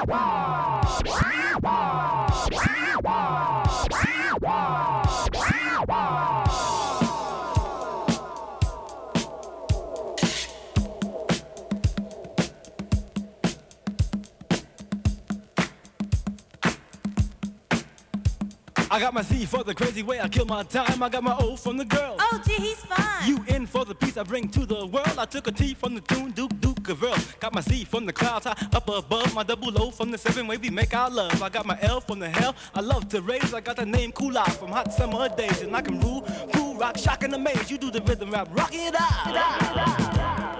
I got my Z for the crazy way I kill my time. I got my O from the girl. Oh, gee, he's fine. U in for the peace I bring to the world. I took a T from the tune, Duke, Duke of Earl. Got my Z from the clouds high up above. My double O from the seven way we make our love. I got my L from the hell I love to raise. I got the name Cool Out from hot summer days. And I can rule, cool, rock, shock, and amaze. You do the rhythm rap, rock it out.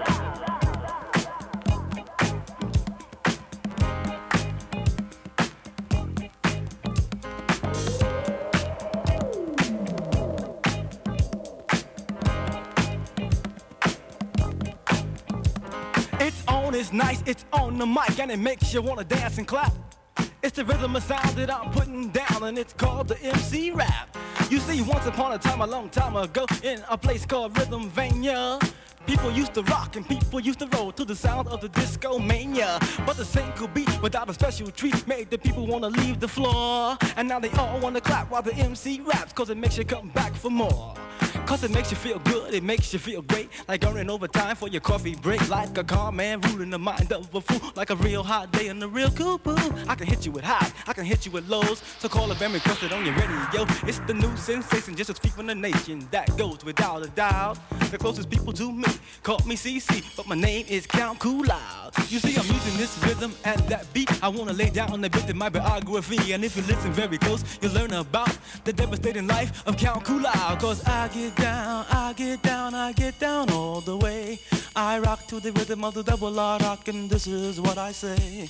It's nice, it's on the mic, and it makes you wanna dance and clap. It's the rhythm of sound that I'm putting down, and it's called the MC rap. You see, once upon a time, a long time ago, in a place called Rhythmvania, people used to rock and people used to roll to the sound of the disco mania. But the single beat without a special treat made the people wanna leave the floor. And now they all wanna clap while the MC raps, cause it makes you come back for more. Cause it makes you feel good, it makes you feel great. Like earning overtime for your coffee break. Like a calm man ruling the mind of a fool. Like a real hot day and a real cool boo. I can hit you with highs, I can hit you with lows. So call up and request it on your radio. It's the new sensation, just a speak from the nation. That goes without a doubt. The closest people to me call me CC, but my name is Count Cool Out. You see, I'm using this rhythm and that beat. I wanna lay down a bit of my biography. And if you listen very close, you'll learn about the devastating life of Count Cool Out. Cause I get down, I get down, I get down all the way. I rock to the rhythm of the double R rock, and this is what I say.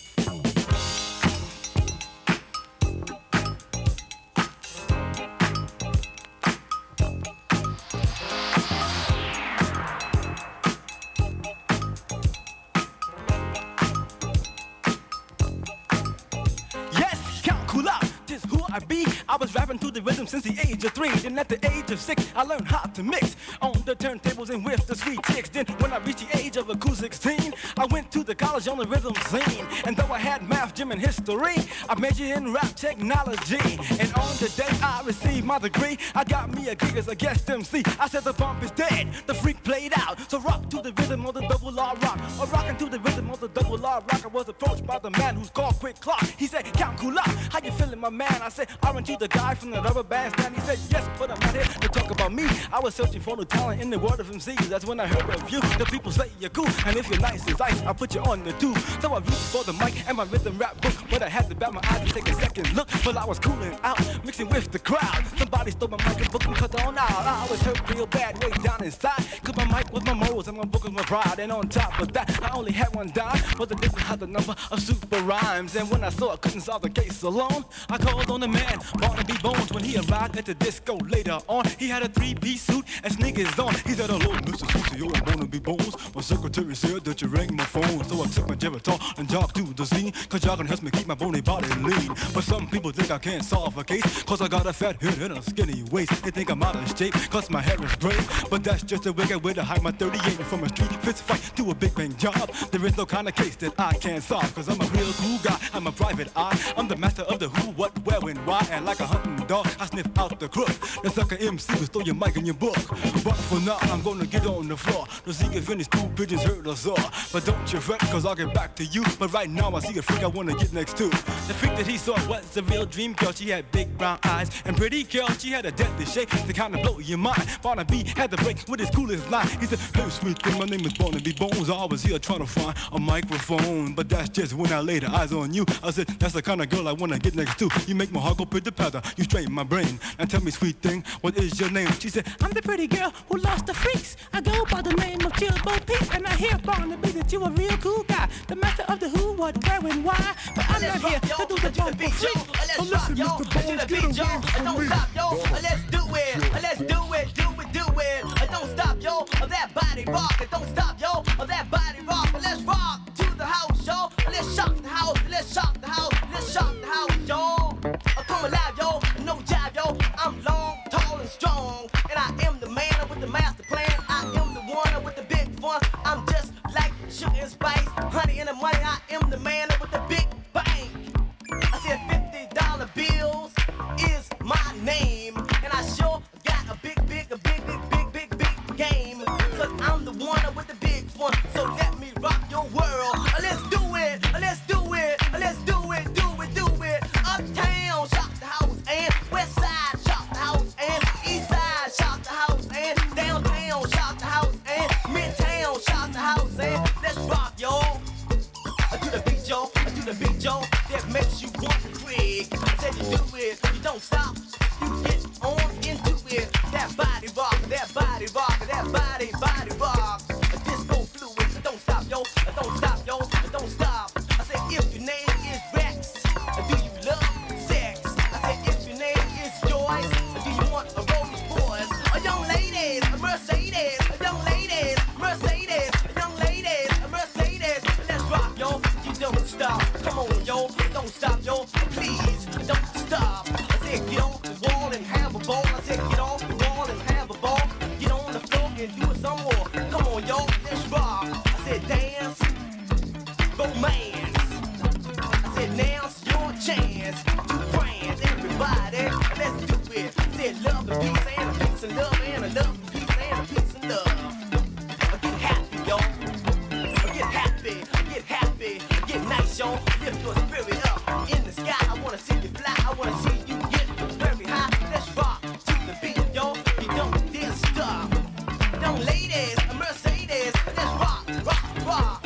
I be. I was rapping to the rhythm since the age of 3. Then at the age of 6, I learned how to mix on the turntables and with the sweet chicks. Then when I reached the age of a cool 16, I went to the college on the rhythm scene. And though I had math, gym, and history, I majored in rap technology. And on the day I received my degree, I got me a gig as a guest MC. I said the bump is dead, the freak played out. So rock to the rhythm of the double R rock. Or rockin' to the rhythm of the double R rock. I was approached by the man who's called Quick Clock. He said, Count Cool Out, how you feeling, my man? I said, aren't you the guy from the rubber band stand? He said, yes, but I'm not here to talk about me. I was searching for the talent in the world of MCs. That's when I heard of you. The people say you're cool, and if you're nice as ice, I'll put you on the tube. So I reached for the mic and my rhythm rap book, but I had to bat my eyes to take a second look. But I was cooling out, mixing with the crowd. Somebody stole my mic and book and cut on out. I was hurt real bad way down inside, cause my mic was my morals and my book was my pride. And on top of that, I only had one dime, but the difference had the number of super rhymes. And when I saw I couldn't solve the case alone, I called on the man, Barnaby Bones. When he arrived at the disco later on, he had a 3-piece suit and sneakers on. He said, hello, Mr. CCO, I'm Barnaby Bones. My secretary said that you rang my phone. So I took my Geritol and jogged to the scene, cause y'all can help me keep my bony body lean. But some people think I can't solve a case, cause I got a fat head and a skinny waist. They think I'm out of shape, cause my hair is gray. But that's just a wicked way to hide my 38. From a street fist fight to a big bang job, there is no kind of case that I can't solve, cause I'm a real cool guy, I'm a private eye. I'm the master of the who, what, where, and why. And like a hunting dog, I sniff out the crook. The sucker MC will throw your mic in your book. But for now, I'm gonna get on the floor to see if any stool pigeons hurt us all. But don't you fret, cause I'll get back to you. But right now, I see a freak I wanna get next to. The freak that he saw was a real dream girl. She had big brown eyes and pretty girl. She had a deadly shape to kind of blow your mind. Barnaby had to break with his coolest line. He said, hey, sweet thing, my name is Barnaby Bones. I was here trying to find a microphone, but that's just when I laid eyes on you. I said, that's the kind of girl I wanna get next to. You make my heart go pitter-patter, you straighten my brain. And tell me, sweet thing, what is your name? She said, I'm the pretty girl who lost the freaks. I go by the name of Chillbo Pete, and I hear Barnaby that you a real cool guy, the master of the who, what, where, and why. But I'm not here to do the bump for free. Let's rock, yo, to the beat, yo. Don't stop, yo. Let's do it. Let's do it, do it, do it. Don't stop, yo. That body rock. Don't stop, yo. That body rock. Let's rock to the house, yo. Let's shock the house. Let's shock the house. Let's shock the house, yo. Come alive, yo. No jive, yo. I'm long, tall, and strong, and I am the man with the master plan. I am the one with the big fun. I'm just like sugar and spice, honey and the money. I am the man with the big bang. to the beat, yo, that makes you want to freak. I said you do it, you don't stop, you get on into it. That body rock, that body rock, that body rock. A disco fluid, don't stop, yo, don't stop, yo, don't stop. I said if your name is Rex, do you love sex? I said if your name is Joyce, do you want a Rolls Royce? A young ladies, a Mercedes, a young ladies, Mercedes, a young ladies, a Mercedes. Let's rock, yo, you don't stop. Come on, yo, don't stop, yo, please, don't stop. I said get off the wall and have a ball. I said get off the wall and have a ball. Get on the floor and do it some more. Come on, yo, let's rock. I said dance, romance. I said now's your chance to prance. Everybody, let's do it. I said love and peace and a peace and love and a love and peace and a peace and love. Get happy, yo. Get happy, get happy, get nice, yo. Lift your spirit up in the sky. I wanna see you fly. I wanna see you get very high. Let's rock to the beat, yo. You don't dare stop. Young ladies, a Mercedes. Let's rock, rock, rock.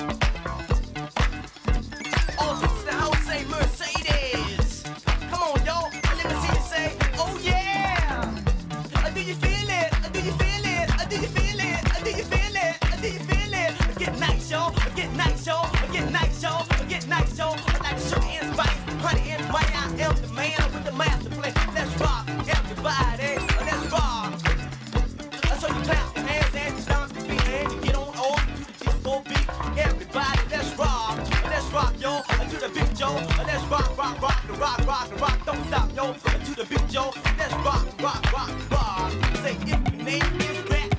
All this the house say Mercedes. Come on, yo. Let me see you say, oh yeah. Do you feel it? Do you feel it? Do you feel it? Do you feel it? Do you feel it? Get nice, yo. Get nice, yo. Get nice, yo. Get nice, yo. I like to show you and spice. Honey and Mike, I am the man with the master plan. Let's rock, everybody. Let's rock. So you clap your hands and you stomp your feet and you get on over to the disco beat. Everybody, let's rock, yo. To the beat, yo. Let's rock, rock, rock, the rock, rock, the rock. Don't stop, yo. To the beat, yo. Let's rock, rock, rock, rock. Say if your name is Rex.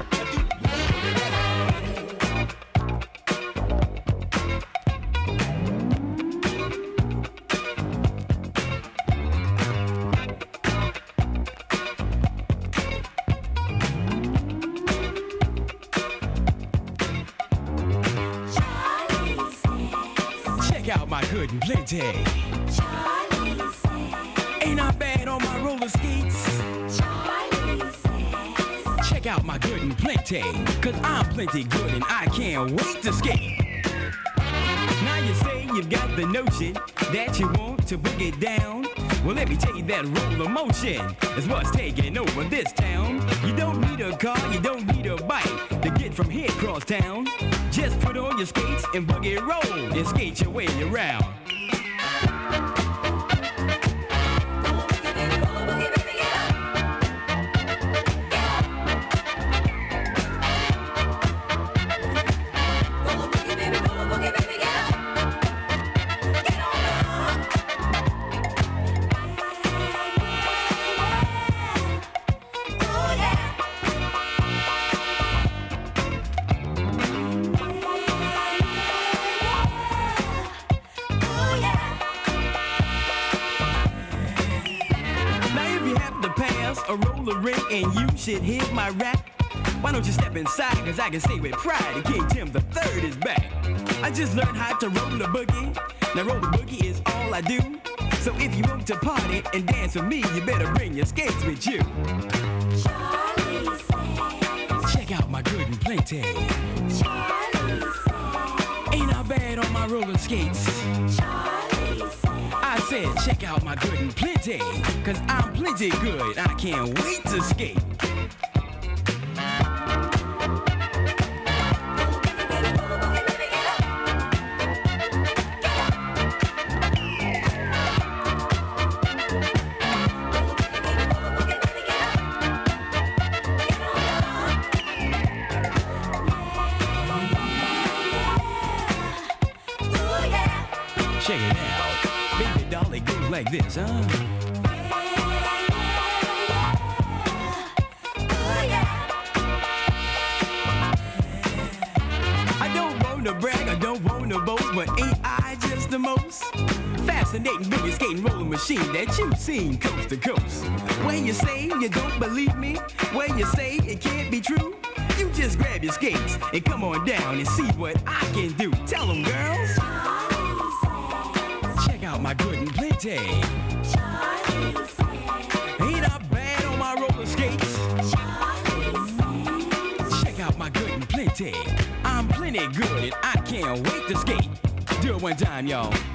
Check out my good and plenty. Ain't I bad on my roller skates? Check out my good and plenty, cause I'm plenty good and I can't wait to skate. Now you say you've got the notion that you want to bring it down. Well, let me tell you that roller motion is what's taking over this town. You don't need a car, you don't need a bike to get from here across town. Just put on your skates and boogie roll and skate your way around. A roller rink and you should hear my rap. Why don't you step inside, cause I can say with pride that King Tim III is back. I just learned how to roll a boogie. Now roll the boogie is all I do. So if you want to party and dance with me, you better bring your skates with you. Charlie says, check out my good and plenty. Charlie says, ain't I bad on my roller skates? Charlie says, I said check out my good and plenty, cause I'm plenty good, I can't wait to skate. Check it out, baby doll, it goes like this, huh? I don't want to brag, I don't want to boast, but ain't I just the most fascinating boogie skating rolling machine that you've seen coast to coast? Where you say you don't believe me, where you say it can't be true, you just grab your skates and come on down and see what I can do. Tell them, girls. Check out my good and plenty. Ain't I bad on my roller skates? Check out my good and plenty. I'm plenty good and I can't wait to skate. Do it one time, y'all.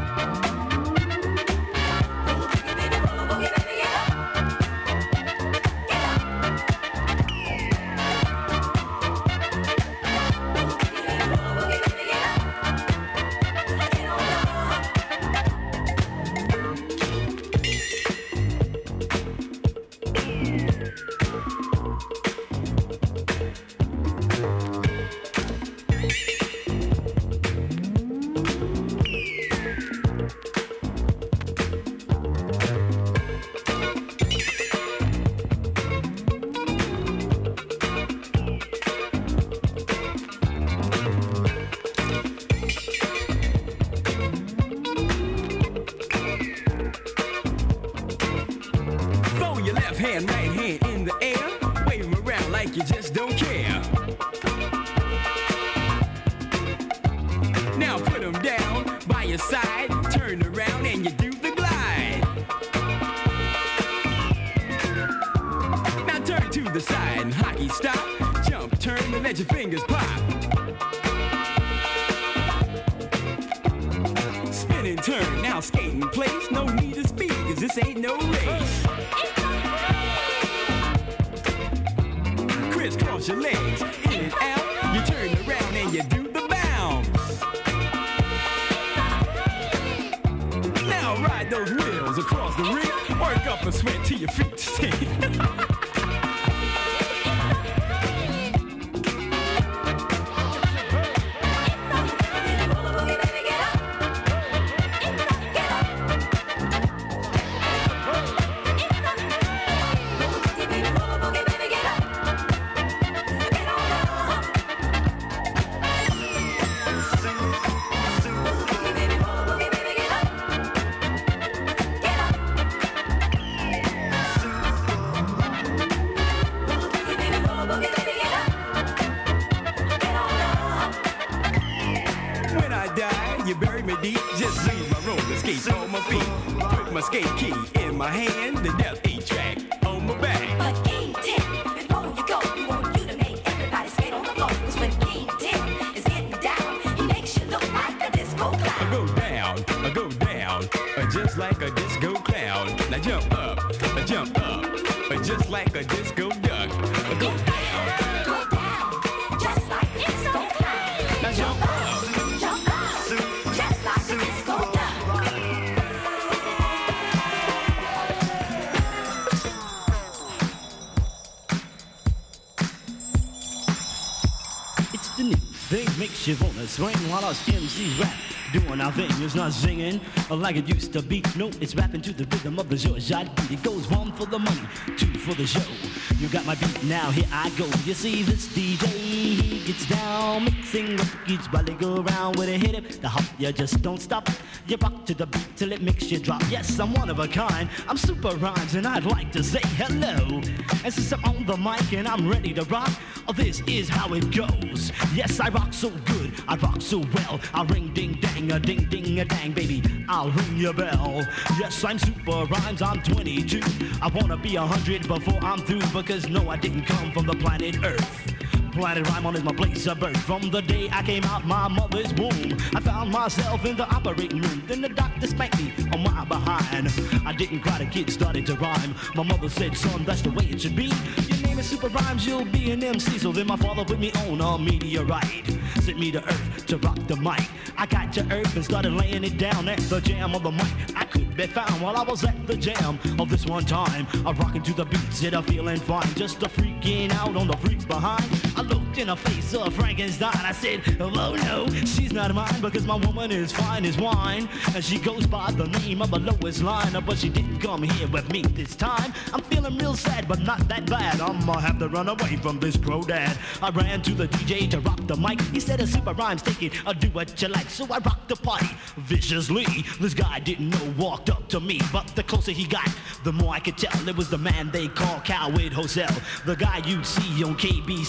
You wanna swing while us MCs rap, doing our thing. It's not singing like it used to be. No, it's rapping to the rhythm of the Georgette beat. It goes 1 for the money, 2 for the show. You got my beat, now here I go. You see this DJ, he gets down, mixing records while they go around with a hit it. The hop, you just don't stop. You rock to the beat till it makes you drop. Yes, I'm one of a kind. I'm Super Rhymes and I'd like to say hello. And since I'm on the mic and I'm ready to rock, this is how it goes. Yes, I rock so good, I rock so well. I'll ring ding dang, a ding ding a dang, baby, I'll ring your bell. Yes, I'm Super Rhymes, I'm 22. I wanna be 100 before I'm through, because no, I didn't come from the planet Earth. Planet Rhymon is my place of birth. From the day I came out my mother's womb, I found myself in the operating room. Then the doctor spanked me on my behind. I didn't cry, the kid started to rhyme. My mother said, son, that's the way it should be. Your name is Super Rhymes, you'll be an MC. So then my father put me on a meteorite, sent me to Earth to rock the mic. I got to Earth and started laying it down at the jam of the mic. I could be found while I was at the jam of this one time. I'm rocking to the beats and I'm feeling fine, just a freaking out on the freaks behind. I looked in the face of Frankenstein. I said, oh no, she's not mine, because my woman is fine as wine, and she goes by the name of the lowest line. But she didn't come here with me this time. I'm feeling real sad, but not that bad. I'ma have to run away from this pro dad. I ran to the DJ to rock the mic. He said, a Super Rhymes, take it, do what you like. So I rocked the party viciously. This guy didn't know, walked up to me, but the closer he got, the more I could tell it was the man they call Coward Hosell, the guy you'd see on KBC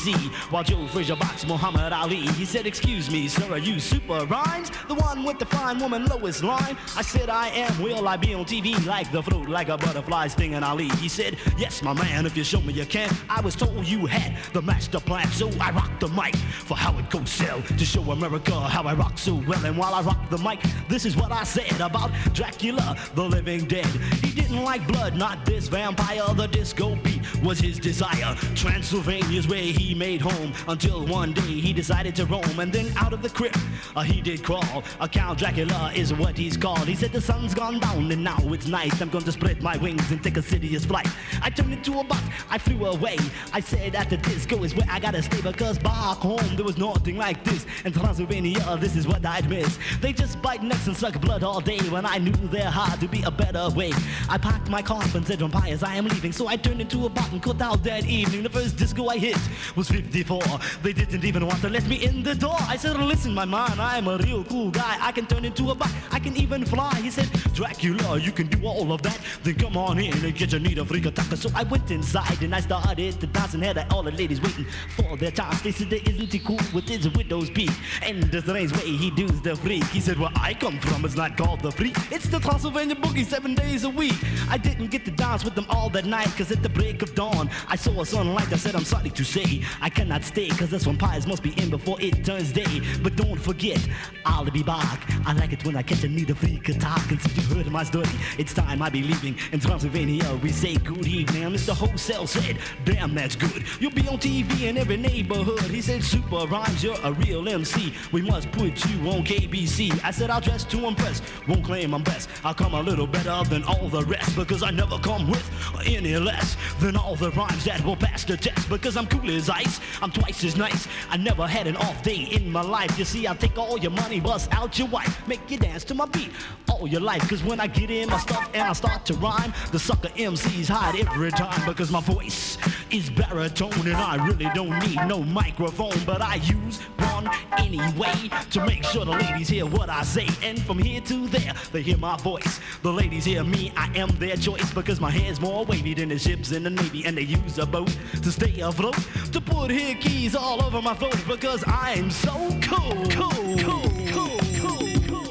while Joe Frazier boxed Muhammad Ali. He said, excuse me, sir, are you Super Rhymes? The one with the fine woman Lois Line? I said, I am. Will I be on TV like the fruit, like a butterfly stinging Ali? He said, yes, my man, if you show me you can. I was told you had the master plan, so I rocked the mic for Howard Cosell to show America how I rock so well. And while I rock the mic, this is what I said about Dracula, the living dead. He didn't like blood, not this vampire. The disco beat was his desire. Transylvania's where he made home until one day he decided to roam. And then out of the crypt, he did crawl. Count Dracula is what he's called. He said the sun's gone down and now it's night. I'm going to spread my wings and take a serious flight. I turned into a bus, I flew away. I said that the disco is where I gotta stay, because back home there was nothing like this. In Transylvania, this is what I'd miss. They just bite necks and suck blood all day when I knew there had to be a better way. I packed my coffin, said vampires, I am leaving. So I turned into a bot and cut out that evening. The first disco I hit was 54. They didn't even want to let me in the door. I said, listen, my man, I'm a real cool guy. I can turn into a bot, I can even fly. He said, Dracula, you can do all of that. Then come on in and get your need a freak attacker. So I went inside and I started to dance and had all the ladies waiting for their chance. They said, isn't he cool with his widow's peak? And the strange way he does the freak. He said, where I come from, it's not called the freak. It's the Transylvania boogie 7 days a week. I didn't get to dance with them all that night, cause at the break of dawn, I saw a sunlight. I said, I'm sorry to say, I cannot stay, cause this vampires must be in before it turns day. But don't forget, I'll be back. I like it when I catch a need a freak attack. And since you heard my story, it's time I be leaving. In Transylvania, we say good evening. Mr. Hosell said, damn, that's good. You'll be on TV in every neighborhood. He said, Super Rhymes, you're a real MC. We must put you on KBC. I said, I'll dress to impress, won't claim I'm best. I'll come a little better than all the rest, because I never come with any less than all the rhymes that will pass the test. Because I'm cool as ice, I'm twice as nice. I never had an off day in my life. You see, I'll take all your money, bust out your wife, make you dance to my beat all your life. Cause when I get in my stuff and I start to rhyme, the sucker MCs hide every time, because my voice is baritone and I really don't need no microphone. But I use one anyway to make sure the ladies hear what I say. And from here to there, they hear my voice. The ladies hear me, I am their choice, because my hair's more wavy than the ships in the Navy. And they use a boat to stay afloat, to put hickeys all over my throat, because I'm so cool, cool, cool, cool, cool.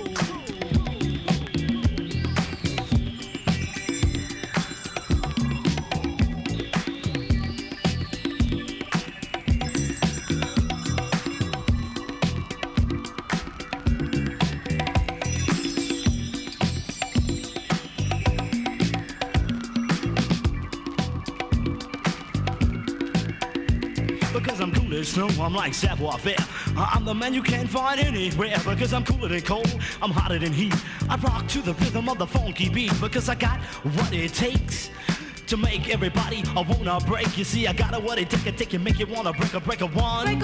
Because I'm cool as snow, I'm like savoir faire. I'm the man you can't find anywhere, because I'm cooler than cold, I'm hotter than heat. I rock to the rhythm of the funky beat, because I got what it takes to make everybody wanna break. You see, I got it what it take you, make you wanna break a one, break a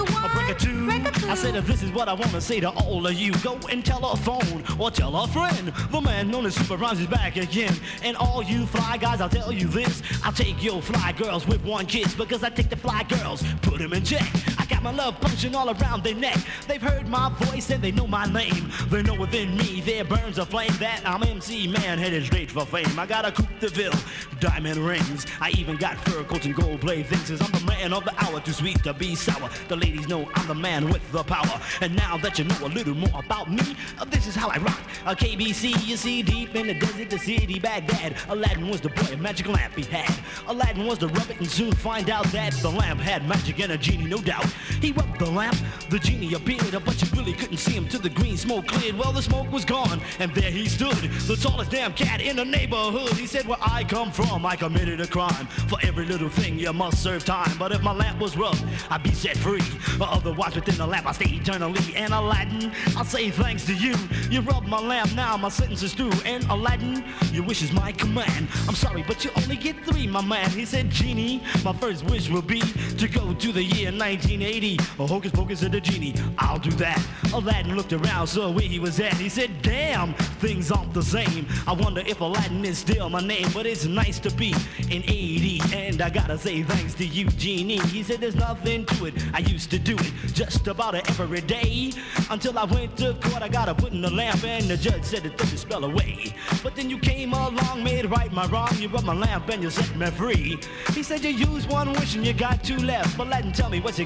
two. break a two. I said, if this is what I wanna say to all of you, go and tell a phone or tell a friend. The man known as Super Rhymes is back again. And all you fly guys, I'll tell you this, I'll take your fly girls with one kiss, because I take the fly girls, put them in check. I got my love punching all around their neck. They've heard my voice and they know my name. They know within me there burns a flame that I'm MC Man headed straight for fame. I got a Coupe de Ville, diamond ring. I even got fur coats and gold blade things. I'm the man of the hour, too sweet to be sour. The ladies know I'm the man with the power. And now that you know a little more about me, this is how I rock. KBC, you see, deep in the desert, the city Baghdad. Aladdin was the boy, a magic lamp he had. Aladdin was to rub it and soon find out that the lamp had magic and a genie, no doubt. He rubbed the lamp, the genie appeared, but you really couldn't see him till the green smoke cleared. Well, the smoke was gone, and there he stood, the tallest damn cat in the neighborhood. He said, where I come from, I committed a crime. For every little thing you must serve time. But if my lamp was rubbed, I'd be set free. Otherwise within the lamp I stay eternally. And Aladdin, I'll say thanks to you. You rubbed my lamp, now my sentence is through. And Aladdin, your wish is my command. I'm sorry, but you only get 3, my man. He said, Genie, my first wish will be to go to the year 1980. Hocus pocus of the genie, I'll do that. Aladdin looked around, saw where he was at. He said, damn, things aren't the same. I wonder if Aladdin is still my name. But it's nice to be in 80, and I gotta say thanks to you, Genie. He said there's nothing to it, I used to do it just about every day, until I went to court. I gotta put in the lamp, and the judge said it took the spell away. But then you came along, made right my wrong. You rubbed my lamp and you set me free. He said you used 1 wish and you got 2 left. But let him tell me what's it gonna be.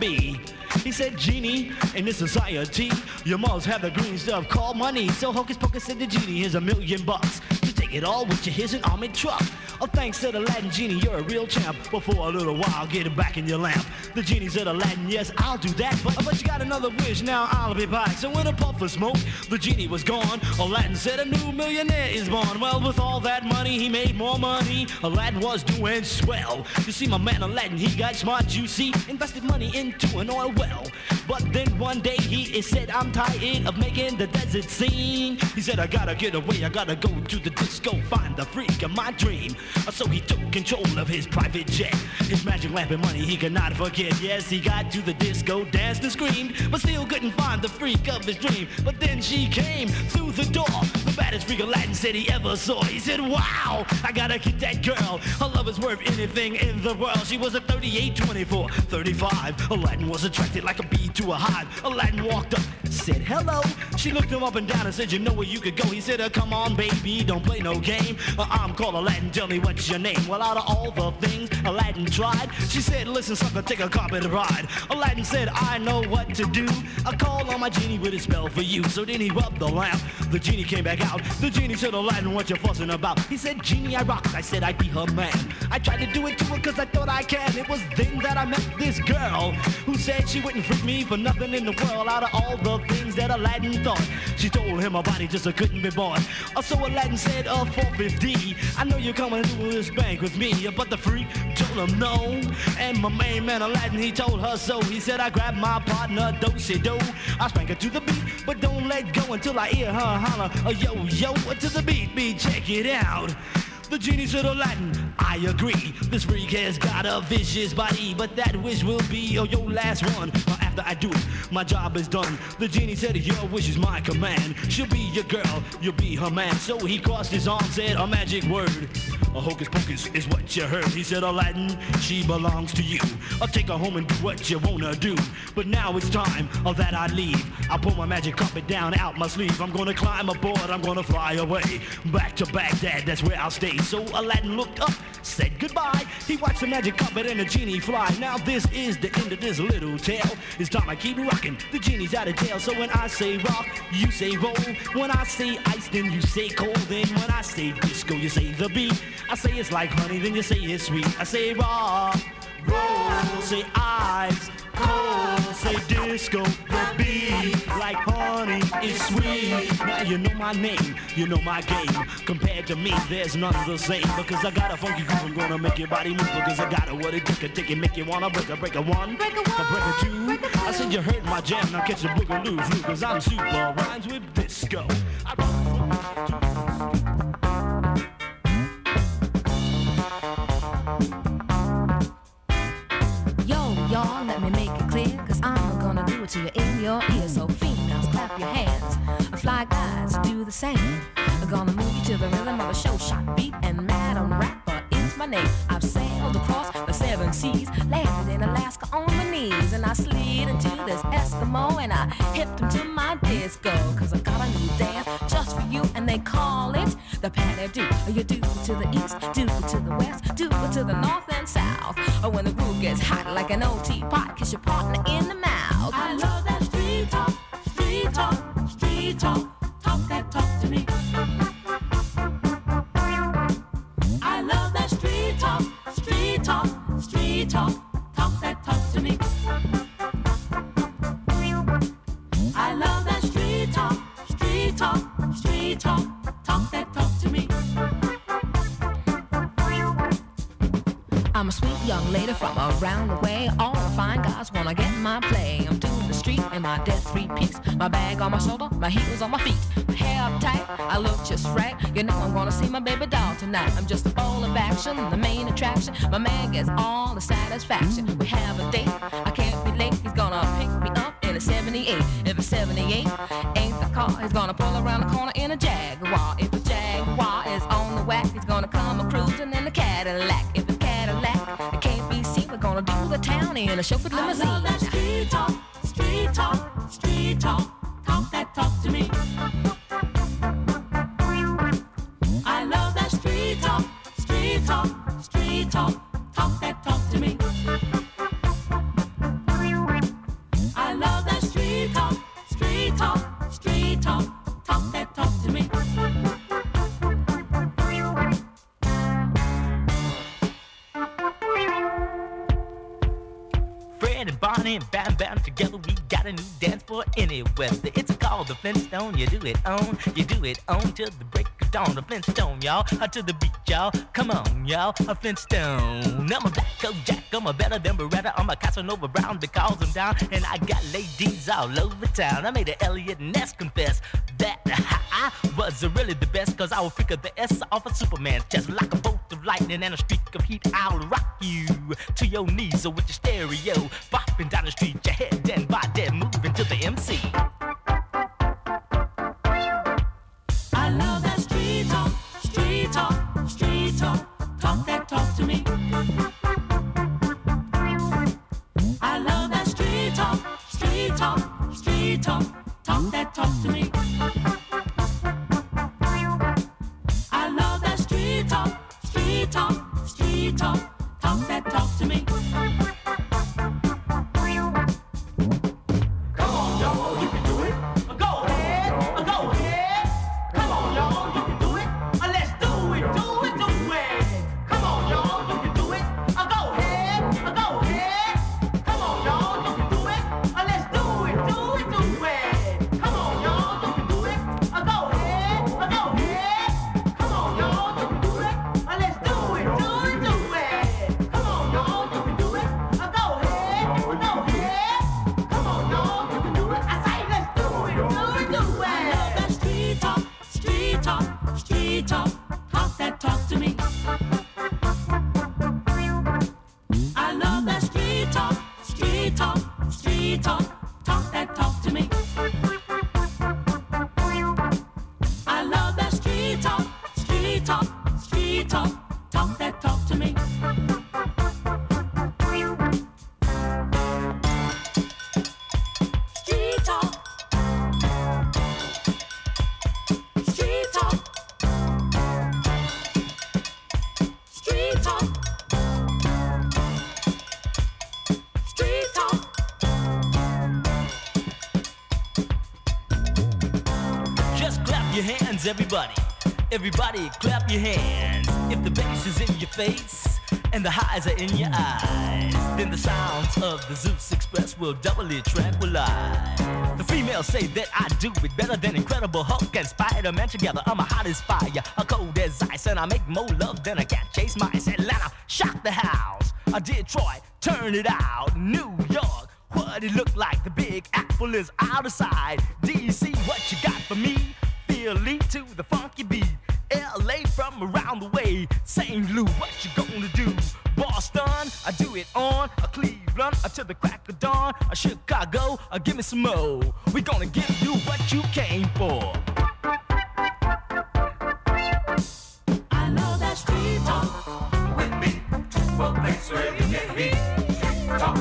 me. He said, Genie, in this society, you must have the green stuff called money. So Hocus Pocus said to Genie, here's $1 million. You take it all with you, here's an armored truck. Oh, thanks to the Aladdin Genie, you're a real champ. But for a little while, get it back in your lamp. The Genie said, Aladdin, yes, I'll do that. But you got another wish, now I'll be back. So in a puff of smoke, the Genie was gone. Aladdin said, a new millionaire is born. Well, with all that money, he made more money. Aladdin was doing swell. You see, my man Aladdin, he got smart, you see. Invested money into an oil well. But then one day he said, I'm tired of making the desert scene. He said, I gotta get away, I gotta go to the disco, find the freak of my dream. So he took control of his private jet. His magic lamp and money he could not forget. Yes, he got to the disco, danced and screamed, but still couldn't find the freak of his dream. But then she came through the door, the baddest freak Aladdin said he ever saw. He said, wow, I gotta get that girl. Her love is worth anything in the world. She was a 38, 24, 35. Aladdin was attracted like a bee to a hive. Aladdin walked up, said hello. She looked him up and down and said, you know where you could go. He said, come on baby, don't play no game. I'm called Aladdin, tell me what's your name. Well, out of all the things Aladdin tried, she said, listen sucker, take a carpet ride. Aladdin said, I know what to do. I called on my Genie with a spell for you. So then he rubbed the lamp, the Genie came back out. The Genie said, Aladdin, what you fussing about? He said, Genie, I rocked. I said I'd be her man. I tried to do it to her cause I thought I can. It was then that I met this girl who said she wouldn't freak me for nothing in the world. Out of all the things that Aladdin thought, she told him her body just couldn't be bought. So Aladdin said, 450, I know you're coming to this bank with me. But the freak told him no. And my main man Aladdin, he told her so. He said, I grabbed my partner, do-si-do. I spank her to the beat, but don't let go until I hear her holler, yo-yo, to the beat, check it out. The Genie said, Aladdin, I agree. This freak has got a vicious body, but that wish will be your last one. After I do it, my job is done. The Genie said, your wish is my command. She'll be your girl, you'll be her man. So he crossed his arms, said a magic word. A hocus pocus is what you heard. He said, Aladdin, she belongs to you. I'll take her home and do what you wanna do. But now it's time that I leave. I pull my magic carpet down out my sleeve. I'm gonna climb aboard, I'm gonna fly away. Back to Baghdad, that's where I'll stay. So Aladdin looked up, said goodbye. He watched the magic carpet and the Genie fly. Now this is the end of this little tale. It's time I keep rocking, the Genie's out of jail. So when I say rock, you say roll. When I say ice, then you say cold. Then when I say disco, you say the beat. I say it's like honey, then you say it's sweet. I say rock, roll, say ice, cold, say disco, the beat. Like honey is sweet. Now you know my name, you know my game. Compared to me, there's none the same. Because I got a funky groove, I'm gonna make your body move. Because I got it, what it took to take it, make you wanna break a one, break a two. I said you heard my jam, now catch the boogaloo. Cause I'm super rhymes with disco. I y'all, let me make it clear, cause I'm gonna do it to you in your ear. So females, clap your hands. Fly guys, do the same. I'm gonna move you to the rhythm of a show shot beat. And Madam Rapper is my name. I've sailed across the 7 seas, landed in Alaska on my knees. And I slid into this Eskimo and I hipped him to my disco. Cause I got a new dance just for you and they call it the patty-do. You do it to the east, do it to the west, do it to the north and south. Or when the groove gets hot like an old teapot, kiss your partner in the mouth. I love that street talk, street talk, street talk. Talk that talk to me. I love that street talk, street talk, street talk. Talk that talk to me. I love that street talk, street talk, street talk. Talk that talk to me. I'm a sweet young lady from around the way. All the fine guys wanna get in my play. I'm doing the street in my dead 3-piece. My bag on my shoulder, my heels on my feet. My hair up tight, I look just right. You know I'm gonna see my baby doll tonight. I'm just a ball of action, the main attraction. My man gets all the satisfaction. We have a date, I can't be late. He's gonna pick me up in a 78. If it's 78, ain't the car. He's gonna pull around the corner in a Jaguar. If the Jaguar is on the whack, he's gonna come a-cruising in a Cadillac. If it's Cadillac, it can't be seen. We're gonna do the town in a chauffeured limousine. I love that street talk, street talk, street talk. Talk that talk to me. I love that street talk, street talk, street talk. Talk that talk to me. and bam bam, together we got a new dance for any weather. It's called the Flintstone. You do it on till the break of dawn. The Flintstone, y'all, to the beat, y'all. Come on, y'all, a Flintstone. I'm a black Jack, I'm a better than Beretta. I'm a Casanova Brown because I'm down, and I got ladies all over town. I made an Elliot Ness confess that I was really the best, cause I will figure the S off of Superman's chest. Like a bolt of lightning and a streak of heat, I'll rock you to your knees with your stereo, bopping down the street, your head and body moving to the MC. I love that street talk, street talk, street talk, talk that talk to me. I love that street talk, street talk, street talk, talk that talk to me. I love that street talk, street talk, street talk, talk that talk to me. Come on, y'all, you can do it. Go ahead, go ahead. Come on, y'all, you can do it. Let's do it, do it, do it. Come on, y'all, you can do it. Go ahead, go ahead. Come on, y'all, you can do it. Let's do it, do it, do it. Come on, y'all, you can do it. Go ahead, go ahead. Come on, y'all, you can do it. Let's do it, do it, do it. Come on, y'all, you can do it. Go ahead, go ahead. Come on, y'all, you can do it. I say let's do it, do it, do it. I love that street talk, street talk, street talk, talk that talk to me. I love that street talk, street talk, street talk, talk that talk to me. I love that street talk, street talk, street talk, talk that talk to me. Street talk, street talk, street talk, street talk. Just clap your hands, everybody. Everybody clap your hands. If the bass is in your face and the highs are in your eyes, then the sounds of the Zeus Express will doubly tranquilize. The females say that I do it better than Incredible Hulk and Spider-Man together. I'm a hot as fire, a cold as ice, and I make more love than a cat chase mice. Atlanta, shock the house. Detroit, turn it out. New York, what it look like? The Big Apple is out of sight. DC, what you got for me? Philly to the funky beat. LA from around the way. St. Louis, what you gonna do? Boston, I do it on a Cleveland to the crack of dawn. A Chicago, give me some more. We gonna give you what you came for. I love that street talk. With me to a place where you can be. Street talk.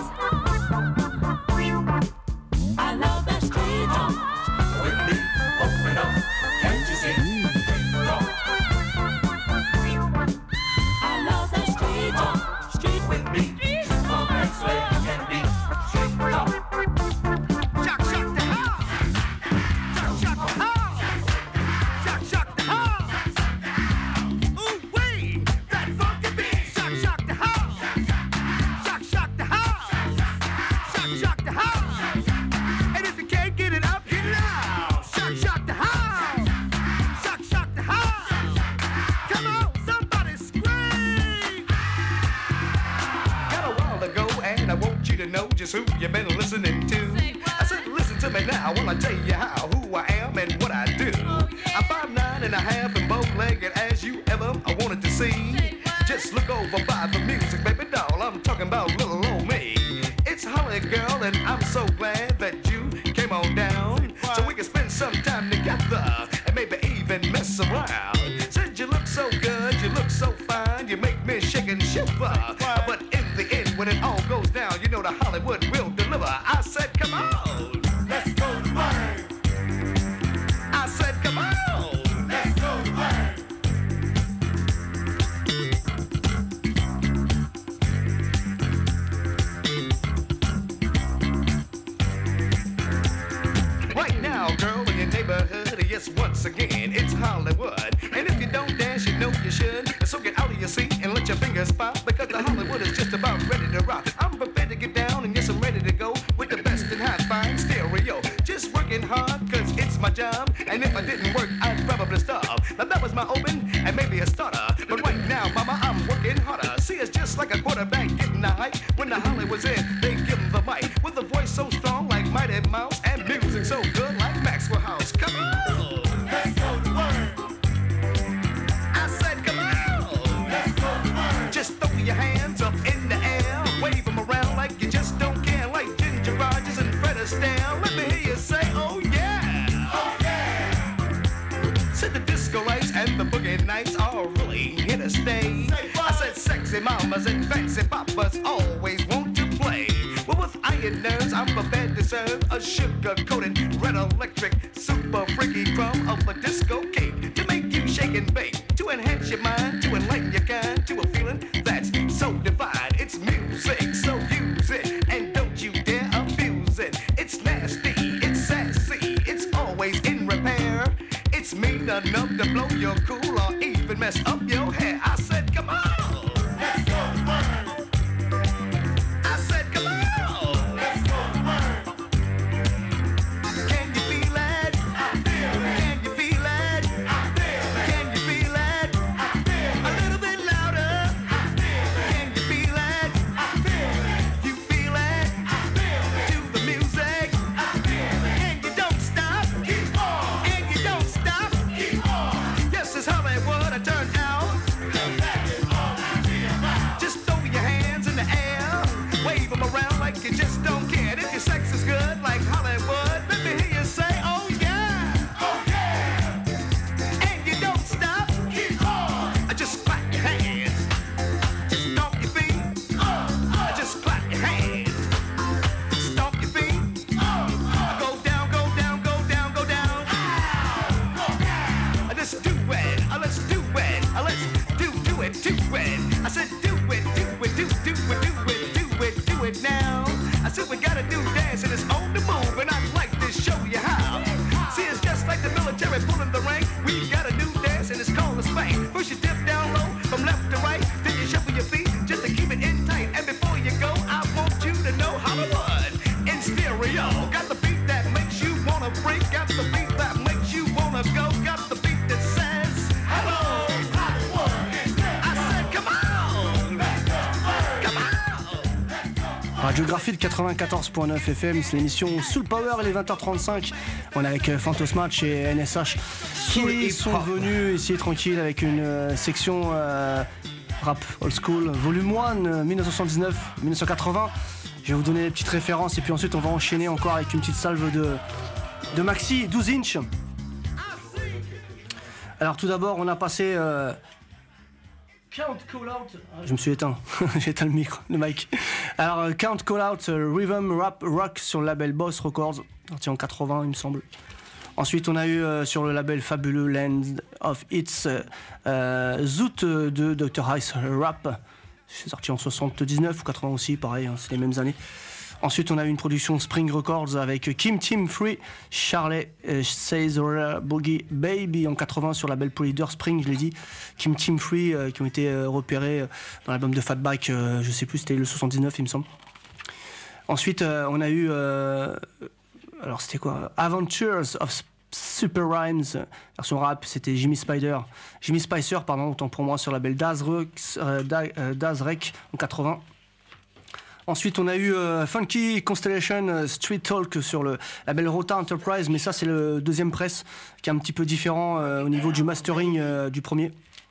I love that street talk. With me, open up. Can't you see? Street talk. I love that street talk. Street With me to a place where you can be. Street talk. Shock, shock the house. Shock, shock the house. Shock, shock the house. Ooh, wee, that funky beat. Shock, shock the house. Shock, shock the house. Shock, shock the house. And if you can't get it up, get it out. Shock, shock the house. Shock, shock the house. Come on, somebody scream. Got a while ago, and I want you to know just who you've been listening to. I said, listen to me now while I tell you how, who I am and what I do. I'm 5'9.5" and bow-legged as you ever wanted to see. Just look over by the music, baby doll. I'm talking about little old me. It's Holly, girl, and I'm so glad that you came on down, so we can spend some time together and maybe even mess around. Said you look so good, you look so fine, you make me shake and shiver. But in the end, when it all goes down, you know the Hollywood will deliver. I said, come on, let's go to work. I said, come on, let's go to work. Right now, girl, in your neighborhood, yes, once again, it's Hollywood. And if you don't dance, you know you should. So get out of your seat and let your fingers pop, because the Hollywood is just about ready to rock. I'm prepared to get down, and yes, I'm ready to go. just like a quarterback getting a hype. When the Holly was in, they give him the mic with a voice so strong like Mighty Mouse and music so good like Maxwell House. Come on, let's go to work. I said, come on, let's go to work. Just throw your hands up in the air, wave them around like you just don't care, like Ginger Rogers and Fred Astaire. Let me hear you say, oh yeah, oh yeah. Said the disco lights and the boogie nights are really here to stay. I said sexy mamas and fancy papas always want to play. Well, with iron nerves, I'm prepared to serve a sugar-coated red electric super freaky crumb of a disco cake to make you shake and bake, to enhance your mind, to enlighten your kind, to a feeling that's so divine. It's music, so use it, and don't you dare abuse it. It's nasty, it's sassy, it's always in repair. It's mean enough to blow your cool or even mess up your hair. I said, come on, let's go to work. I said, come on, let's go to work. Can you feel it? I feel it. Can you feel it? I feel it. Can you feel it? I feel it. A little bit louder. I feel it. Can you feel it? I feel it. You feel it? I feel it. To the music. I feel it. And you don't stop. Keep on. And you don't stop. Keep on. Yes, it's Hollywood. I turned out. Just throw your hands in the air, wave them around like you just don't care. And if your sex is good like Hollywood, let me hear you say, oh yeah, oh yeah. And you don't stop, keep on. Just clap your hands, stomp your feet, just clap your hands, stomp your feet, go down, go down, go down, go down. Let's do it, let's do it, let's do it, do it. I said do it, do it, do it, do it, do it, do it now. I said we gotta do dance and it's on the move, and I'd like to show you how. See, it's just like the military pulling the rank. We got a new dance and it's called a spank. First you dip down low from left to right, then you shuffle your feet just to keep it in tight. And before you go, I want you to know Hollywood in stereo. Got the beat that makes you wanna freak, got the beat that makes you wanna go, got the beat that says hello. Radiographie de 94.9 FM, c'est l'émission Soul Power, il est 20h35. On est avec Fantasmatch et NSH qui sont venus ici tranquille avec une section rap old school, volume 1, 1979-1980. Je vais vous donner des petites références et puis ensuite on va enchaîner encore avec une petite salve de maxi 12 inch. Alors tout d'abord on a passé Count Call Out. Je me suis éteint, j'ai éteint le mic. Alors Count Call Out, Rhythm Rap Rock sur le label Boss Records, sorti en 80 il me semble. Ensuite on a eu sur le label Fabulous Land of Hits Zoot de Dr. Ice Rap, c'est sorti en 79 ou 80 aussi, pareil, hein, c'est les mêmes années. Ensuite on a eu une production Spring Records avec Kim Team Free, Charlie Says Boogie Baby en 80 sur la label Leader Spring, je l'ai dit. Kim Team Free qui ont été repérés dans l'album de Fatback, je sais plus, c'était le 79 il me semble. Ensuite on a eu alors c'était quoi, Adventures of Super Rhymes, version rap, c'était Jimmy Spicer, autant pour moi, sur la label Daz Rec en 80. Ensuite, on a eu Funky Constellation Street Talk sur le label Rota Enterprise, mais ça, c'est le deuxième press qui est un petit peu différent au niveau du mastering du premier.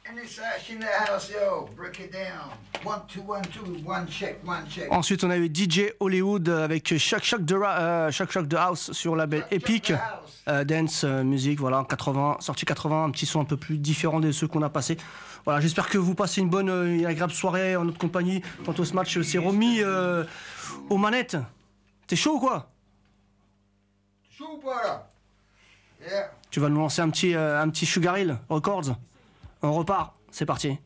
Ensuite, on a eu DJ Hollywood avec Shock de House sur le label Epic Dance Music, voilà, 80, sorti 80, un petit son un peu plus différent de ceux qu'on a passés. Voilà, j'espère que vous passez une bonne et agréable soirée en notre compagnie. Fantasmatch s'est remis aux manettes. T'es chaud ou quoi? Chaud ou pas là? Yeah. Tu vas nous lancer un petit Sugar Hill Records. On repart, c'est parti.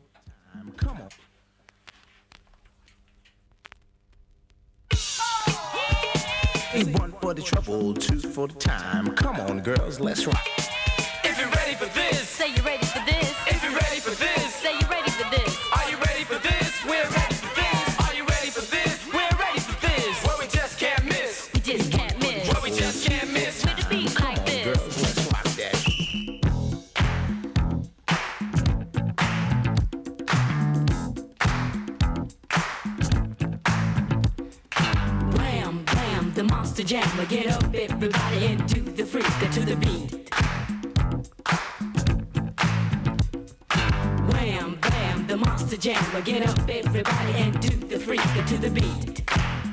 One for the trouble, two for the time. Come on, girls, let's rock. If you're ready for this, Say you're ready for this. if you're ready for this, Say you're ready for this. are you ready for this? We're ready for this. Are you ready for this? We're ready for this. Where we just can't miss. We just can't miss. Where we just can't miss. With a beat like this. Girls, let's rock that. monster jammer. Get up, everybody, and do the freak to the beat. Wham, bam, the monster jammer. Get up, everybody, and do the freak to the beat.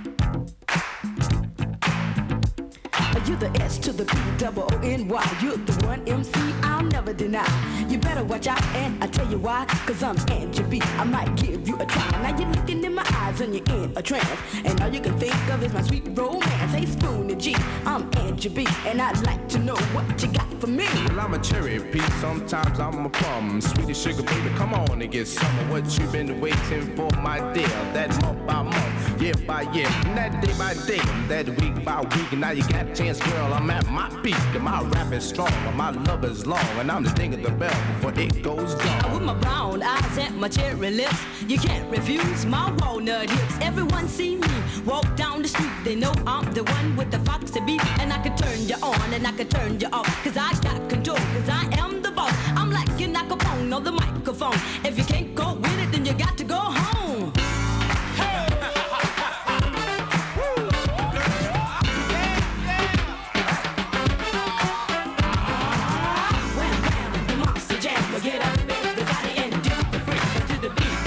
You're the S to the B, double O-N-Y. You're the one MC I'll never deny. You better watch out, and I tell you why. Cause I'm Angie B, I might give you a try. Now you're looking in my eyes and you're in a trance, and all you can think of is my sweet romance. Hey Spoonie G, I'm Angie B, and I'd like to know what you got for me. Well, I'm a cherry pea, sometimes I'm a plum. Sweetie sugar baby, come on and get some of what you've been waiting for, my dear. That month by month, year by year, and that day by day, that week by week. And now you got a chance, girl, I'm at my peak. And my rap is strong, but my love is long, and I'm the ding of the bell before it goes down. With my brown eyes and my cherry lips, you can't refuse my walnut hips. Everyone see me walk down the street, they know I'm the one with the foxy beat. And I can turn you on and I can turn you off, cause I got control, cause I am the boss. I'm like your Nakapone on the microphone. If you can't go with it, then you got to go home. Get up, everybody, and do the freak to the beat.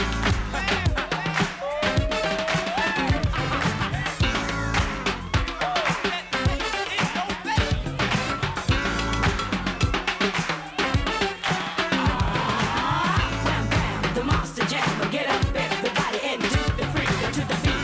Wham, bam, the monster jammer. Get up, everybody, and do the freak to the beat.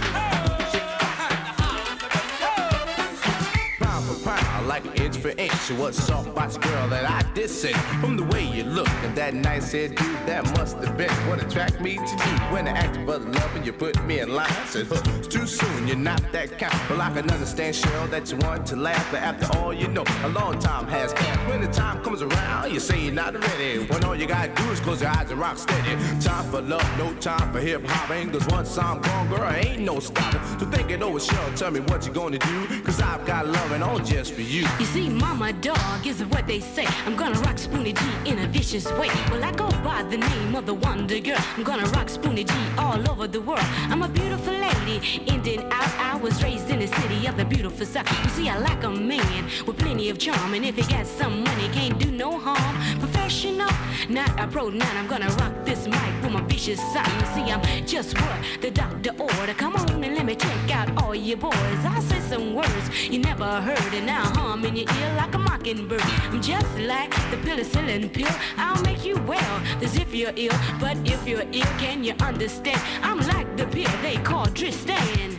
Pound for pound, like an inch for inch. What's up, box girl, that I did say. From the way you look and that nice hair, dude, that must have been what attracted me to you. When I asked for the love and you put me in line, I said, huh, it's too soon, you're not that kind. Well, I can understand, Cheryl, that you want to laugh, but after all, you know, a long time has passed. When the time comes around, you say you're not ready. When all you gotta do is close your eyes and rock steady. Time for love, no time for hip-hop. Ain't cause once I'm gone, girl, ain't no stopping. So think it over, Cheryl, tell me what you gonna do, cause I've got loving on just for you. You see, mama dog is what they say. I'm gonna rock Spoonie G in a vicious way. Well, I go by the name of the Wonder Girl. I'm gonna rock Spoonie G all over the world. I'm a beautiful lady, in and out. I was raised in the city of the beautiful South. You see, I like a man with plenty of charm, and if he got some money, can't do no harm. Professional, not a pro. Now I'm gonna rock this mic with my vicious side. You see, I'm just what the doctor ordered. Come on and let me check out all you boys. I'll say some words you never heard, and now hum in your ear like a mockingbird. I'm just like the penicillin pill. I'll make you well as if you're ill, but if you're ill, can you understand? I'm like the pill they call Tristan.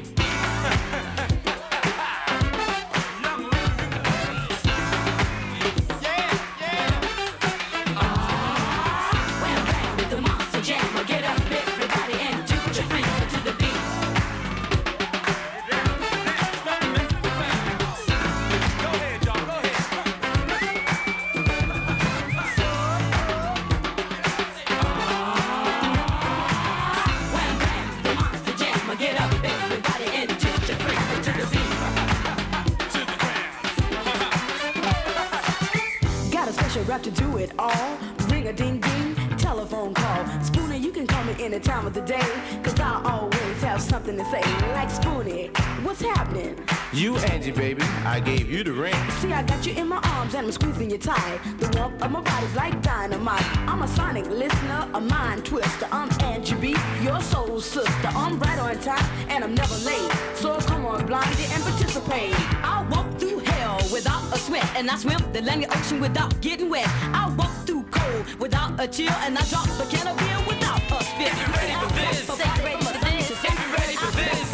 Rap to do it all. Ring a ding ding, telephone call. Spoonie, you can call me any time of the day, cause I always have something to say. Like Spoonie, what's happening? You, Angie, baby, I gave you the ring. See, I got you in my arms and I'm squeezing you tight. The warmth of my body's like dynamite. I'm a sonic listener, a mind twister. I'm Angie B, your soul sister. I'm right on time and I'm never late. So come on, blondie, and participate. I'll walk through hell without a sweat, and I swim the Atlantic Ocean without getting wet. I'll walk through cold without a chill, and I drop a can of beer without a spill. If you're ready for this, if you're ready for this, are you ready for this?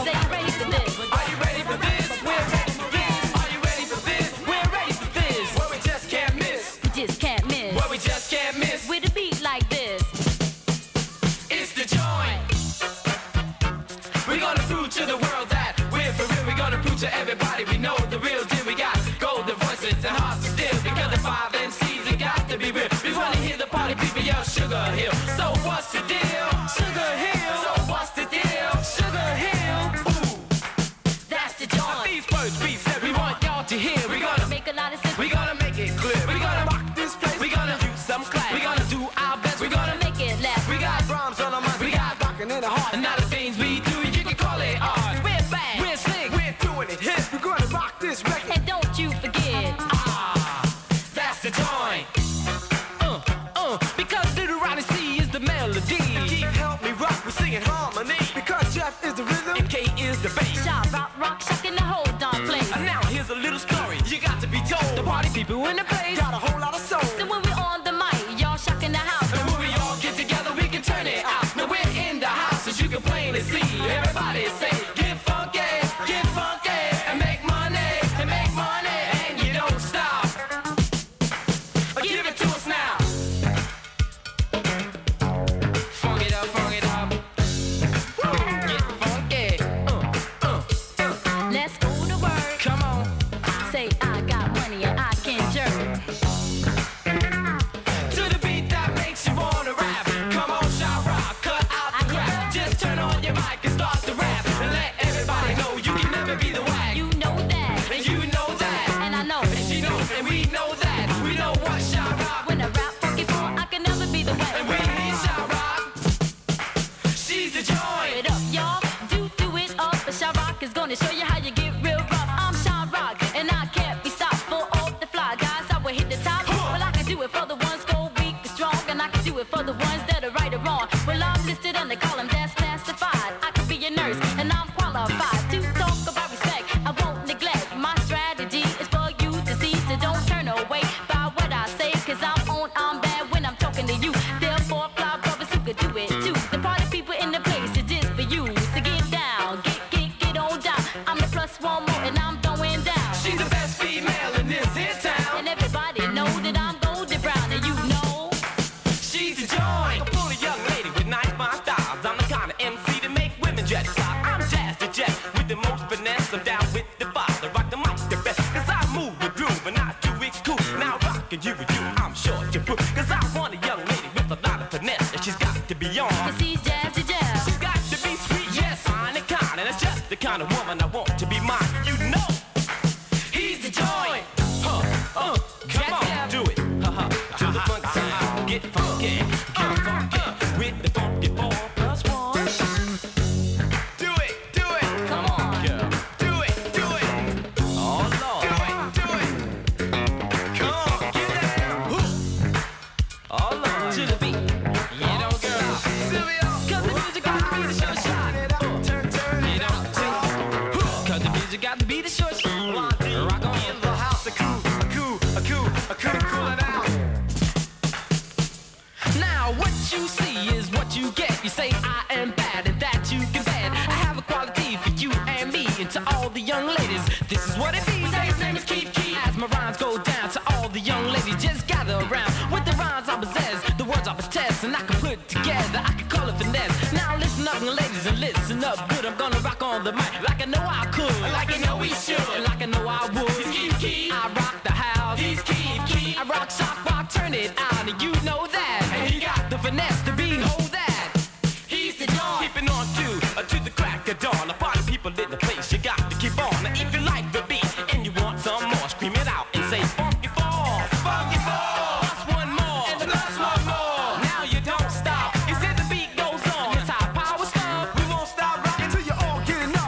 We're ready for this. Are you ready for this? We're ready for this. Where we just can't miss. We just can't miss. Where we just can't miss. With a beat like this. It's the joint. We're gonna prove to the world that we're for real. We're gonna prove to everybody we know the real deal. We got golden voices and hearts of steel. Because the 5 MCs, it got to be real. We wanna hear the party people yell Sugar Hill. So what's the deal? Sugar Hill. So what's the deal? Sugar Hill. Ooh, That's the joint. these first beats that we want y'all to hear. We're gonna Make a lot of sense. We're gonna make it clear. We're gonna rock this place. We're gonna use some class. We're gonna do our best. We're gonna make it last. We got rhymes on our minds. We got rockin' in the heart. And now the things we do, you can call it art. We're back. We're slick. We're doing it hip. We're gonna party people in the place got a whole lot of soul. So when we on the mic, y'all shocking the house. And when we all get together, we can turn it out. Now we're in the house, as you can plainly see. Everybody say, get funky, and make money, and you don't stop. Give it to us now. Funk it up. Get funky. Let's go to work. Come on. Say I got money and I can jerk. To the beat that makes you wanna rap. Come on, shout rock, cut out the crap. Just turn on your mic and start to rap. And let everybody know you can never be the whack. You know that, And you know that. and I know. And she knows, and we know that. We know what shout rock. When I rap funky for, I can never be the And we way. need shout rock. She's the joint. It up, y'all. Do it up. But Shy Rock is gonna show you how you get real rough. I'm Shy Rock, and I can't be stopped. Full off the fly, guys. I will hit the top. Well, I can do it for the ones go weak and strong, and I can do it for the ones that are right or wrong. Well, I'm listed on the column that's classified. I can be a nurse, and I'm qualified to talk about respect. I won't neglect. My strategy is for you to see, so don't turn away by what I say, 'cause I'm bad when I'm talking to you. Therefore, fly brothers who could do it too. The party people in the place is just for you. So get down, get on down. I'm the plus one more, and I'm going down. She's the best female in this here town. And everybody know that I'm golden brown, and you know. She's the joint. A fully young lady with nice fine styles. I'm the kind of MC to make women dress fly. I'm Jazz the Jet with the most finesse. I'm down with the father. Rock the mic the best. 'Cause I move the groove and I do it cool. Now rockin' you with you, I'm sure you prove. 'Cause I want a young lady with a lot of finesse. And she's got to be on. 'Cause he's Jazzy Jazz. She's got to be sweet, yes, fine and kind. And that's just the kind of woman I want to be mine. You know, he's the joint. Come on, do it. To the funk sound. Get funky, with the funky 4+1. Do it. Come on. Girl. Do it. Oh Lord. Do it. Come on, get down. Oh Lord. To the beat. You don't stop. Sylvia. 'Cause the music got to be the short shot. Turn. You don't stop. 'Cause the music got to be the short shot. Rock on in the house. A cool it out. Now what you see is what you get. You say I am bad and that you can bad. I have a quality for you and me, and to all the young ladies, this is what it means. Say his name is Keith. As my rhymes go down to all the young ladies, just gather around with the rhymes I possess, the words I possess, and I can put together. I can call it finesse. Now listen up, ladies, and listen up good. I'm gonna rock on the mic like I know I could, like I know we should, like I know I would. He's Keith. I rock the house. He's Keith. I rock, shock, rock, turn it out, and you know that. And he got the finesse to be hold that. He's the dawn. Keeping on to the crack of dawn. The party people in the place, you got to keep on. Now if you like the beat and you want some more, scream it out and say funky fall. Plus one more, and plus one more. Now you don't stop. You said the beat goes on. It's high power stuff. We won't stop rocking till you all get enough.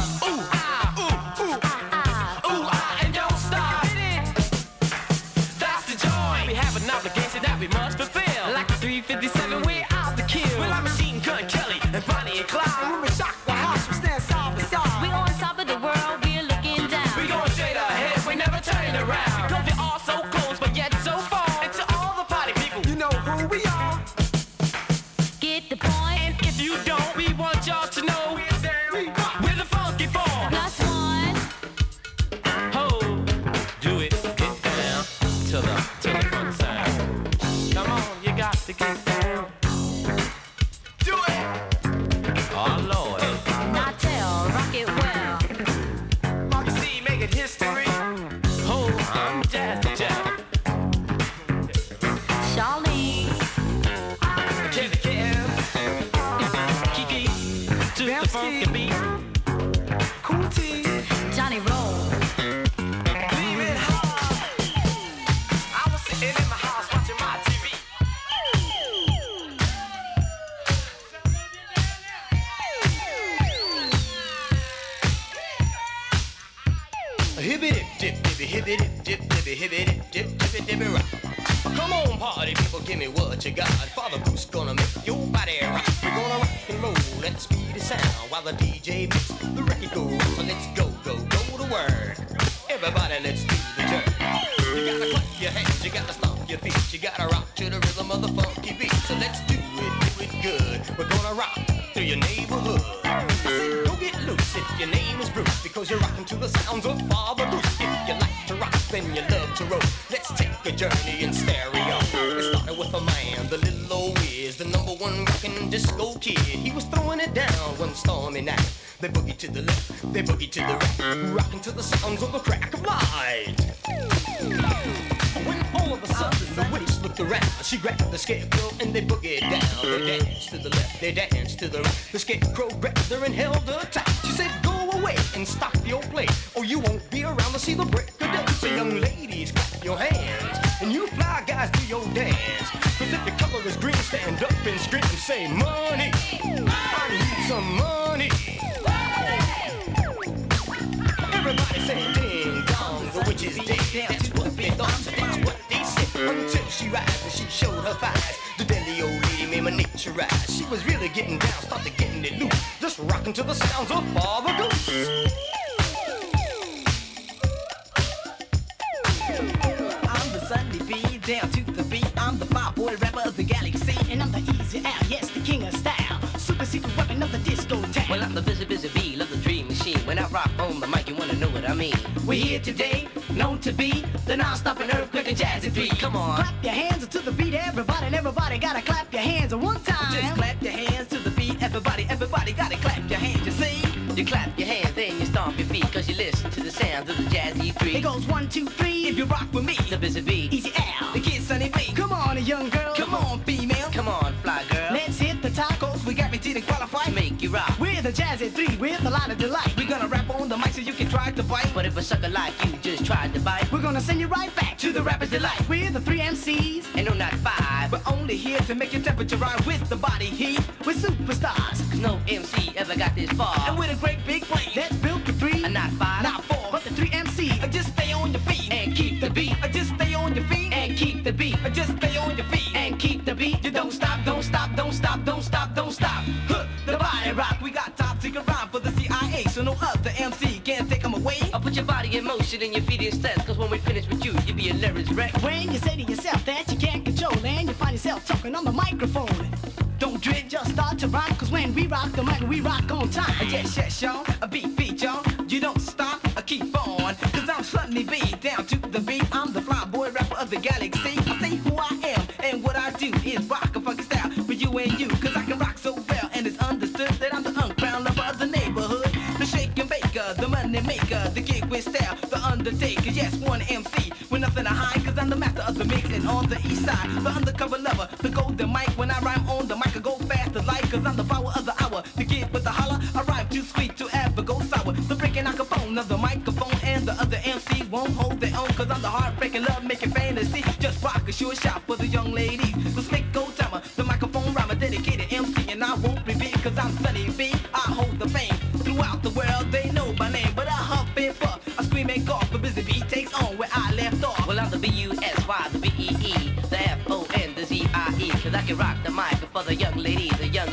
Ooh, ah, and don't stop. That's the joint. We have an obligation that we must fulfill. Like the 357, we're out to kill. We're like Machine Gun Kelly and Bonnie and Clyde. When we shock the house, we stand side by side. We on top of the world, we're looking down. We going straight ahead, we never turning around. Because we're all so close, but yet so far. And to all the party people, you know who we are. Get the point. And if you don't, we want y'all to know we're the funky four. Plus one. Ho, do it, get down to the funk sound. Come on, you got to get down. Do it. Oh Lord. Not tell, rock it well. You see, making history. Ho, I'm Jazz the Jet. Charlene. Kelly Kim. Kiki. To the funky beat. Cool T. Johnny Roll. Leave it hard. I was sitting in my house watching my TV. Hibbity dip dibby hibbity dip dibby hibbity dip dibby dibby rock. Come on, party people, give me what you got. Father Bruce gonna make your body rock. We're gonna rock and roll at the speed of sound while the DJ makes the record go. So let's go to work. Everybody, let's do the jerk. You gotta clap your hands, you gotta stomp your feet, you gotta rock to the rhythm of the funky beat. So let's do it good. We're gonna rock through your neighborhood. I said, go get loose if your name is Bruce, because you're rocking to the sounds of Father Bruce. If you like to rock, then you love to roll. Let's take a journey in stereo. It started with a man, the little old Wiz, the number one rockin' disco kid. He was throwing it down one stormy night. They boogie to the left, they boogie to the right, rocking to the sounds of the crack of light. When all of a sudden the witch looked around, she grabbed the scarecrow and they boogied down. They danced to the left, they danced to the right. The scarecrow grabbed her and held her tight. She said, go away and stop your play, or you won't be around to see the break of day. So young ladies, clap your hands, and you fly guys, do your dance. Cause if your color is green, stand up and scream and say, money, I need some money. Everybody say ding dong, the witch is dead. That's what they thought, so that's what they said. Until she rise and she showed her thighs. The deadly old lady made my nature rise. She was really getting down, started getting it loose, just rocking to the sounds of Father Goose. I'm the Sunday bee, down to the beat. I'm the fire boy rapper of the galaxy, and I'm the easy out, yes, the king of style. Super secret weapon of the disco town. Well, I'm the busy bee, love the dream machine. When I rock on the mic, you wanna know what I mean. We're here today, known to be the non-stopping earthquake and jazzy three. Come on. Clap your hands to the beat, everybody, and everybody gotta clap your hands one time. Just clap your hands to the beat, everybody gotta clap your hands, you see? You clap your hands, then you stomp your feet, cause you listen to the sounds of the jazzy three. It goes 1, 2, 3, if you rock with me. The busy bee, Easy Al, the kid Sunny B. come on, young girl. Come on, female. Come on, fly girl. Let's hit the tacos, we guaranteed to qualify. To make you rock. We're the Jazzy 3 with a lot of delight. We're gonna rap on the mic so you can try to bite. But if a sucker like you just tried to bite, We're gonna send you right back to the rapper's delight. We're the 3 MCs, and no, not five. we're only here to make your temperature rise with the body heat. We're superstars, Cause no MC ever got this far. and with a great big plane that's built for 3, And not 5, not 4, but the 3 MCs. Just stay on your feet and keep the beat. Just stay on your feet And keep the beat. Just stay on your feet And keep the beat. You don't stop, don't stop, don't stop, don't stop, don't stop. Huh, the body rock, we got top secret rhyme for the CIA, so no other MC can take them away. I'll put your body in motion and your feet in steps, cause when we finish with you, you'll be a lyrics wreck. When you say to yourself that you can't control, and you find yourself talking on the microphone, don't dread, just start to rock, cause when we rock the mic, we rock on time. Yes, y'all, a beat, y'all. You don't stop, I keep on, cause I'm Sunny B, down to the beat. I'm the fly boy rapper of the galaxy. I say who I am, and what I do is rock a funky style for you and you, cause I can rock so well, and it's understood that I'm the uncrowned lover of the neighborhood. The shake and baker, the money maker, the gig with style, the undertaker. Yes, one MC with nothing to hide, cause I'm the master of the mix, and on the east side, the undercover lover, the golden mic. When I rhyme on the mic, I go fast as light, cause I'm the power of the hour. The kid with the holler, I rhyme too sweet to ever go sour. The breaking microphone of the microphone, and the other MC won't hold their own, cause I'm the heartbreaking, love-making fantasy. Just rock a sure shot for the young ladies. The slick old timer, the microphone rhymer, dedicated MC, and I won't reveal, cause I'm Sunny B. I hold the fame throughout the world. They know my name, but I huff and puff, I scream and cough. The busy bee takes on where I left off. Well, I'm the B-U-S-Y, the B-E-E, the F-O-N, the Z-I-E, cause I can rock the mic for the young ladies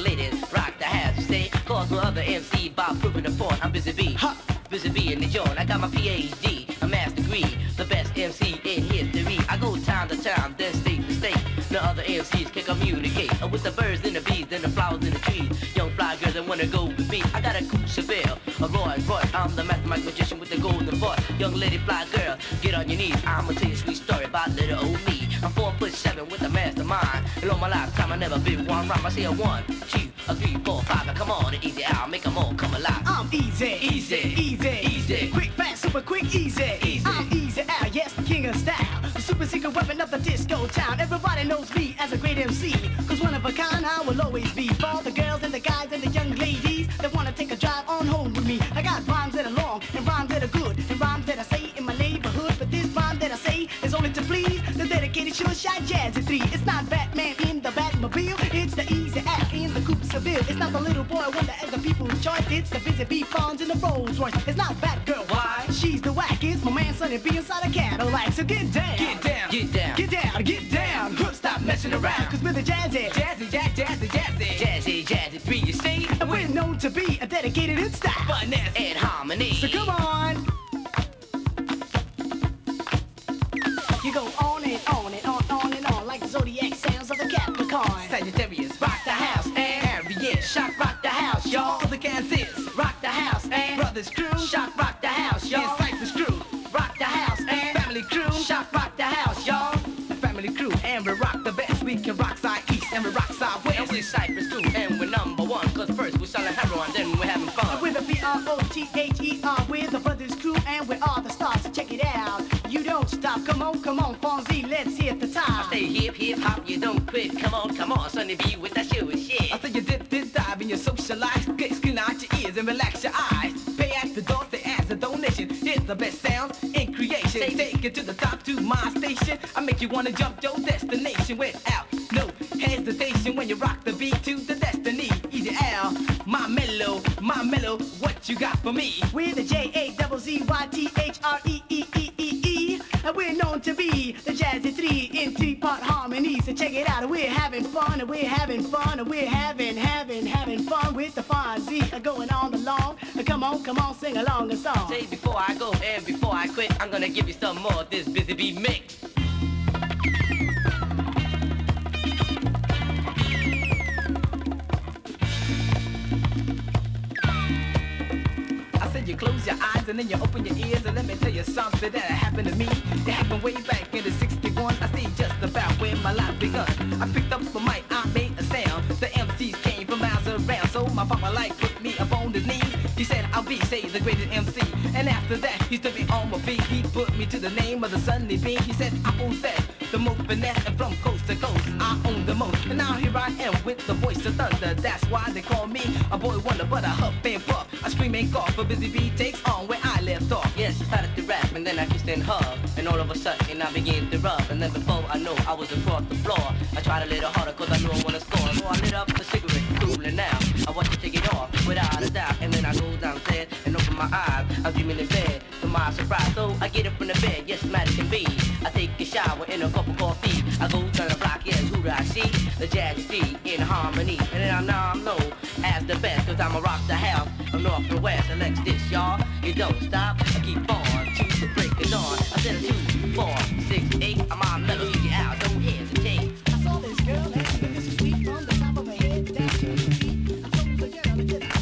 rock the house, you say, cause no other MC by proving the point. I'm busy bee, busy bee in the joint. I got my PhD, a master's degree, the best MC in history. I go town to town, then state to state. No other MCs can communicate with the birds and the bees and the flowers and the trees. Young fly girls that wanna go with me. I got a Coupe Chevelle, a Rolls Royce. I'm the mathematic magician with the golden voice. Young lady fly girl, get on your knees. I'ma tell you a sweet story about little old me. I'm 4'7" with a mastermind, and all my lifetime I never been one rhyme. I say a 1, 2, a 3, 4, 5. Now come on, easy out, make 'em all come alive. I'm easy, quick, fast, super quick, easy. I'm easy out, yes, the king of style, the super secret weapon of the disco town. Everybody knows me as a great MC, cause one of a kind I will always be. For the girls and the guys and the young ladies that wanna take a drive on home with me. I got rhymes that are long, and rhymes that are good, and rhymes that I say in my neighborhood. But this rhyme that I say is only to please the dedicated sure shot Jazzy 3. It's not Batman in the Batmobile, it's the easy out in the Coupe Seville. It's not the little boy wonder as the people's choice, it's the busy bee Fonz in the Rolls Royce. It's not Batgirl, why? She's the wack, it's my man Sonny B inside a Cadillac. So get down, Get down, get down, get down, get down. Stop messing around, cause we're the Jazzy 3, you see? and we're known to be a dedicated in style, Finesse and harmony. so come on. Sagittarius, rock the house, and Aries, shock rock the house, y'all. The Kansas, rock the house, and Brothers Crew, shock rock the house, y'all. Cypress Crew, rock the house, and Family Crew, shock rock the house, y'all. Family Crew, and we rock the best. We can rock side east, and we rock side west. And we Cypress Crew, and we're number one. Cause first we're selling heroin, then we're having fun. We're the B-R-O-T-H-E-R, we're the Brothers Crew, and we're all the stars, so check it out. You don't stop, come on, Fonzie, let's hit the top. I say hip, hip, hop, you don't quit. Come on, Sonny B with that shit. I say you dip, dive, and you socialize. Clean out your ears and relax your eyes. Pay at the door, say as a donation. Here's the best sounds in creation. Take it to the top, to my station. I make you wanna jump your destination without no hesitation. When you rock the beat to the destiny. Easy L, my mellow, what you got for me? We're the J-A-Z-Z-Y-T-H-R-E-E-E-E-E. And we're known to be the Jazzy 3 in 3-part harmony. So check it out, we're having fun, and we're having fun, and we're having fun with the Fonzie going on along. Come on, sing along a song. Say before I go and before I quit, I'm gonna give you some more of this Busy Bee mix. You close your eyes and then you open your ears, and let me tell you something that happened to me. It happened way back in the 61. I see just about where my life begun. I picked up a mic, I made a sound. The MCs came from miles around, so my papa like put me up on his knees. He said I'll be, say, the greatest MC. And after that, he stood me on my feet. He put me to the name of the Sunny Bean. He said I possess the most finesse, and from coast to coast, I own the most. And now here I am with the voice of thunder. That's why they call me a boy wonder, but I huff and puff. I scream and cough, a Busy Bee takes on where I left off. Yes, started to rap, and then I kissed and hugged. And all of a sudden, I began to rub. And then before I know, I was across the floor. I tried a little harder, cause I knew I wanna score. So I lit up the cigarette, cooling now. I want to take it off, without a doubt. And then I go downstairs and open my eyes. I'm dreaming in bed, to my surprise. So I get up from the bed, yes, mad as can be. I take a shower in a cup of coffee. I go down the block, yes, who do I see? The Jazzy 3 in harmony. And then now I'm known as the best, cause I'ma rock the house from north to west. And let's this, y'all. You don't stop, I keep on to the break of dawn. I said a 2, 4, 6, 8. I'm on mellow, easy out, don't hesitate. I saw this girl and this sweet from the top of her head down to her feet. I told the girl to get out.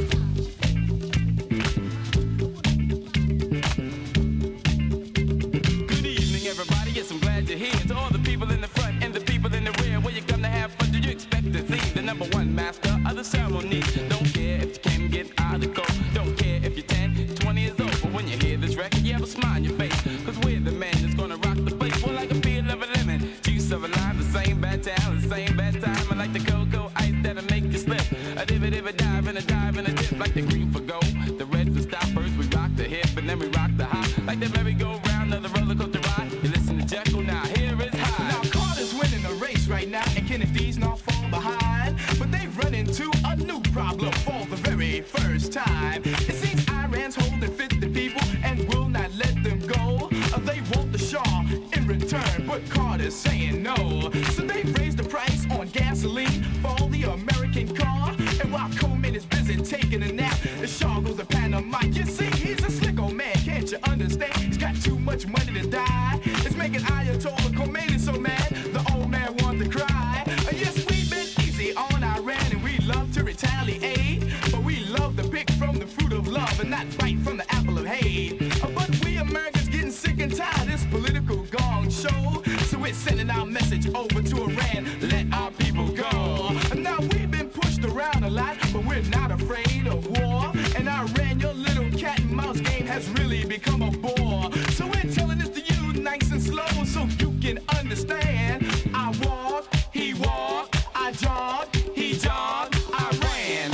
Good evening, everybody. Yes, I'm glad you're here. To all the people in the front and the people in the rear, where you come to have fun, do you expect to see the number one master of the ceremony? Don't care if you can get out of the coat. Don't care if you're 10, 20 years old. But when you hear this record, you have a smile on your face. Cause we're the man that's gonna rock the place. More like a peel of a lemon, juice of a lime. The same bad town, the same bad time. I like the cocoa ice that'll make you slip. A div-a-div-a dive and a dive and a dip. Like the green for gold, the red for stop. First we rock the hip and then we rock the hop. Like the merry-go-round of the roller coaster ride. You listen to Jekyll, now here is high. Now Carter's winning the race right now, and Kennedy's not far behind. But they've run into a new problem for the very first time. It seems Iran's holding 50 people and will not let them go. They want the Shah in return, but Carter's saying no. So they've raised the price on gasoline for the American car. And while Coleman is busy taking a nap, the Shah goes to Panama. You see, he's a slick old man, can't you understand? He's got too much money to die. It's making Ayatollah Khomeini so mad, the old man wants to cry. Yes, we've been easy on Iran and we love to retaliate, but we love to pick from the fruit of love and not bite from the apple of hate. But we Americans getting sick and tired of this political gong show, so we're sending our message over to Iran, let our people go. Now we've been pushed around a lot, but we're not afraid of war. And Iran, your little cat and mouse game has really become a bore. So we're telling this to you nice and slow, so you can understand. I walk, he walked, I jogged, he jogged. I ran,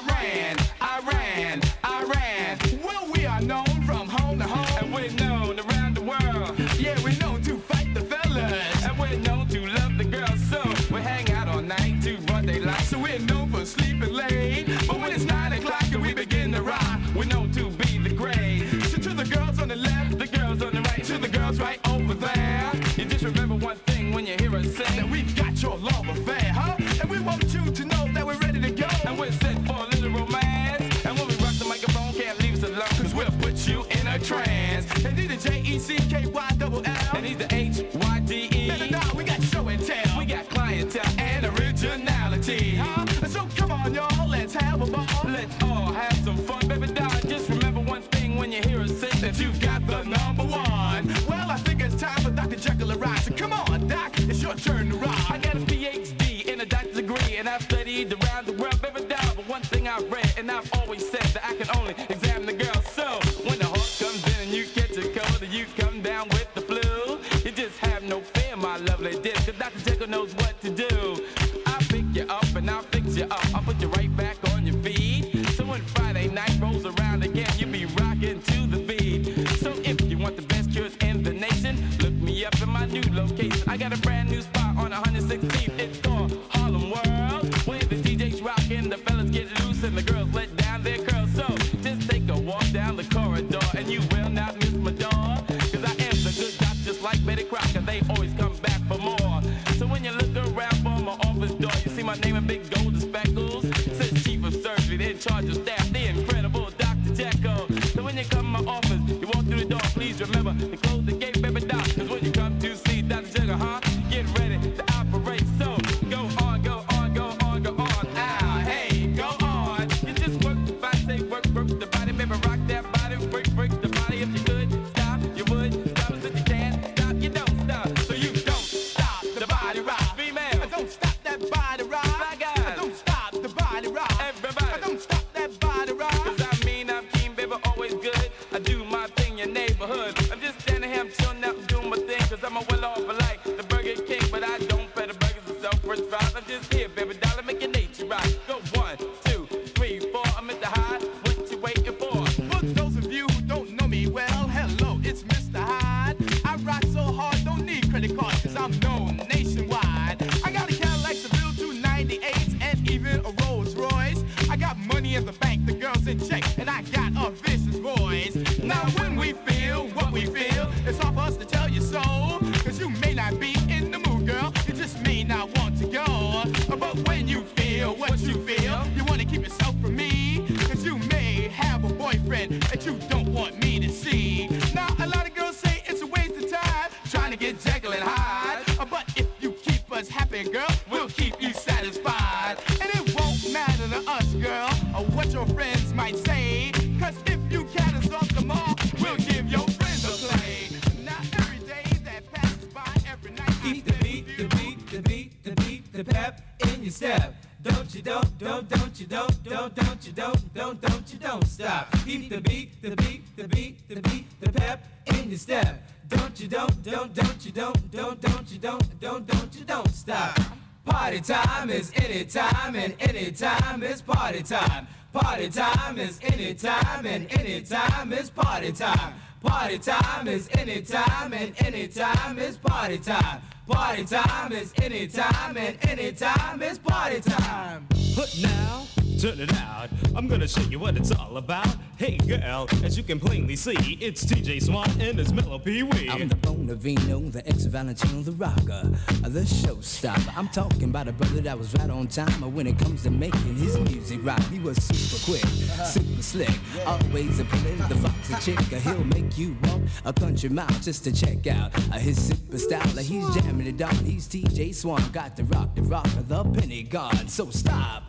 well, we are known from home to home, And we're known around the world. yeah, we're known to fight the fellas. And we're known to love the girls, so we hang out all night to broad daylight. So we're known for sleeping late, but when it's 9 o'clock and we begin to rock, We're known to be the great. so to the girls on the left, The girls on the right, to the girls right over there, you just remember one thing when you hear us that sing. we've got your love affair, huh? And we want you to know that we're ready to go. And we're set for a little romance. And when we rock the microphone, can't leave us alone. Cause we'll put you in a trance. And he's the J-E-C-K-Y-double-L. And he's the H-Y-D-E. Better know we got show and tell. We got clientele and original. turn to rock. I got a PhD and a doctor's degree, and I've studied around the world, baby doll. But one thing I've read, and I've always said that I can only examine the girl. So when the heart comes in and you catch a cold, and you come down with the flu, you just have no fear, my lovely dear, 'cause Dr. Jekyll knows what to do. I'll pick you up and I'll fix you up. I'll put you right back on your feet. So when Friday night rolls around again, you'll be rocking to the beat. So if you want the best cures in the nation, look me up in my new location. I got a brand new spot on 116th. It's called Harlem World, where the DJs rock and the fellas get loose and the girls let down their curls. So just take a walk down the corridor and you will not miss my door. 'Cause I am the good doc, just like Betty Crocker. They always come back for more. So when you look around for my office door, you see my name in big golden speckles. Says Chief of Surgery, in charge of staff, the incredible Dr. Jekyll. So when you come to my office, you walk through the door, please remember to close the gate, baby doc. 'Cause when you come to see Dr. Jekyll, get ready to operate. So go on, go on, go on, go on. Ah, hey, go on. You just work the body, say work the body, baby, rock that body, break the body. If you could stop, you would stop as if you can. Stop, you don't stop, so you don't stop the body rock. Female, Don't stop that body rock. my God, Don't stop the body rock. everybody. Don't stop that body rock. 'Cause I mean I'm keen, baby, always good. I do my thing in your neighborhood. I'm just standing here, I'm chilling out, doing my thing. 'Cause I'm a well-off like the Burger King, but I don't pay the burgers and self-first fries. I'm just here, baby, dollar, make your nature rock. Go 1, 2, 3, 4. I'm at the high. What you waiting for? For those of you who don't know me well, hello, it's Mr. Hyde. I rock so hard, don't need credit cards, 'cause I'm known nationwide. I got a Cadillac Seville 298 and even a Rolls Royce. I got money in the bank, the girls in check, and I got a vicious voice. Now when we feel what we feel, it's all for us to tell you so. 'Cause you may not be in the mood, girl, you just may not want to go. But when you feel what you feel, you wanna keep yourself from me. 'Cause you may have a boyfriend that you don't want me to see. Now a lot of girls say it's a waste of time trying to get Jekyll and Hyde. But if you keep us happy, girl, we'll keep you satisfied. And it won't matter to us, girl, or what your friends might say. 'Cause if you cat us off the mall, we'll give your friends a play. Now every day that passes by, every night Keep the beat, the beat, the beat, the beat, the pep in your step. Don't you don't you don't you don't stop. Keep the beat, the beat, the beat, the beat, the pep in your step. Don't you don't you don't stop. Party time is any time and any time is party time. Party time is any time and any time is party time. Party time is any time and any time is party time. Party time is any time and any time is party time. But now, turn it out. I'm gonna show you what it's all about. Hey girl, as you can plainly see, it's TJ Swan and his Mellow Pee Wee. I'm the Bonavino, the ex-Valentino, the rocker, the showstopper. I'm talking about a brother that was right on time when it comes to making his music right. He was super quick, super slick, always a pulling the foxy chick. He'll make you walk a country mile just to check out his super style. He's jamming it down. He's TJ Swan, got the rocker, the Pentagon. So stop.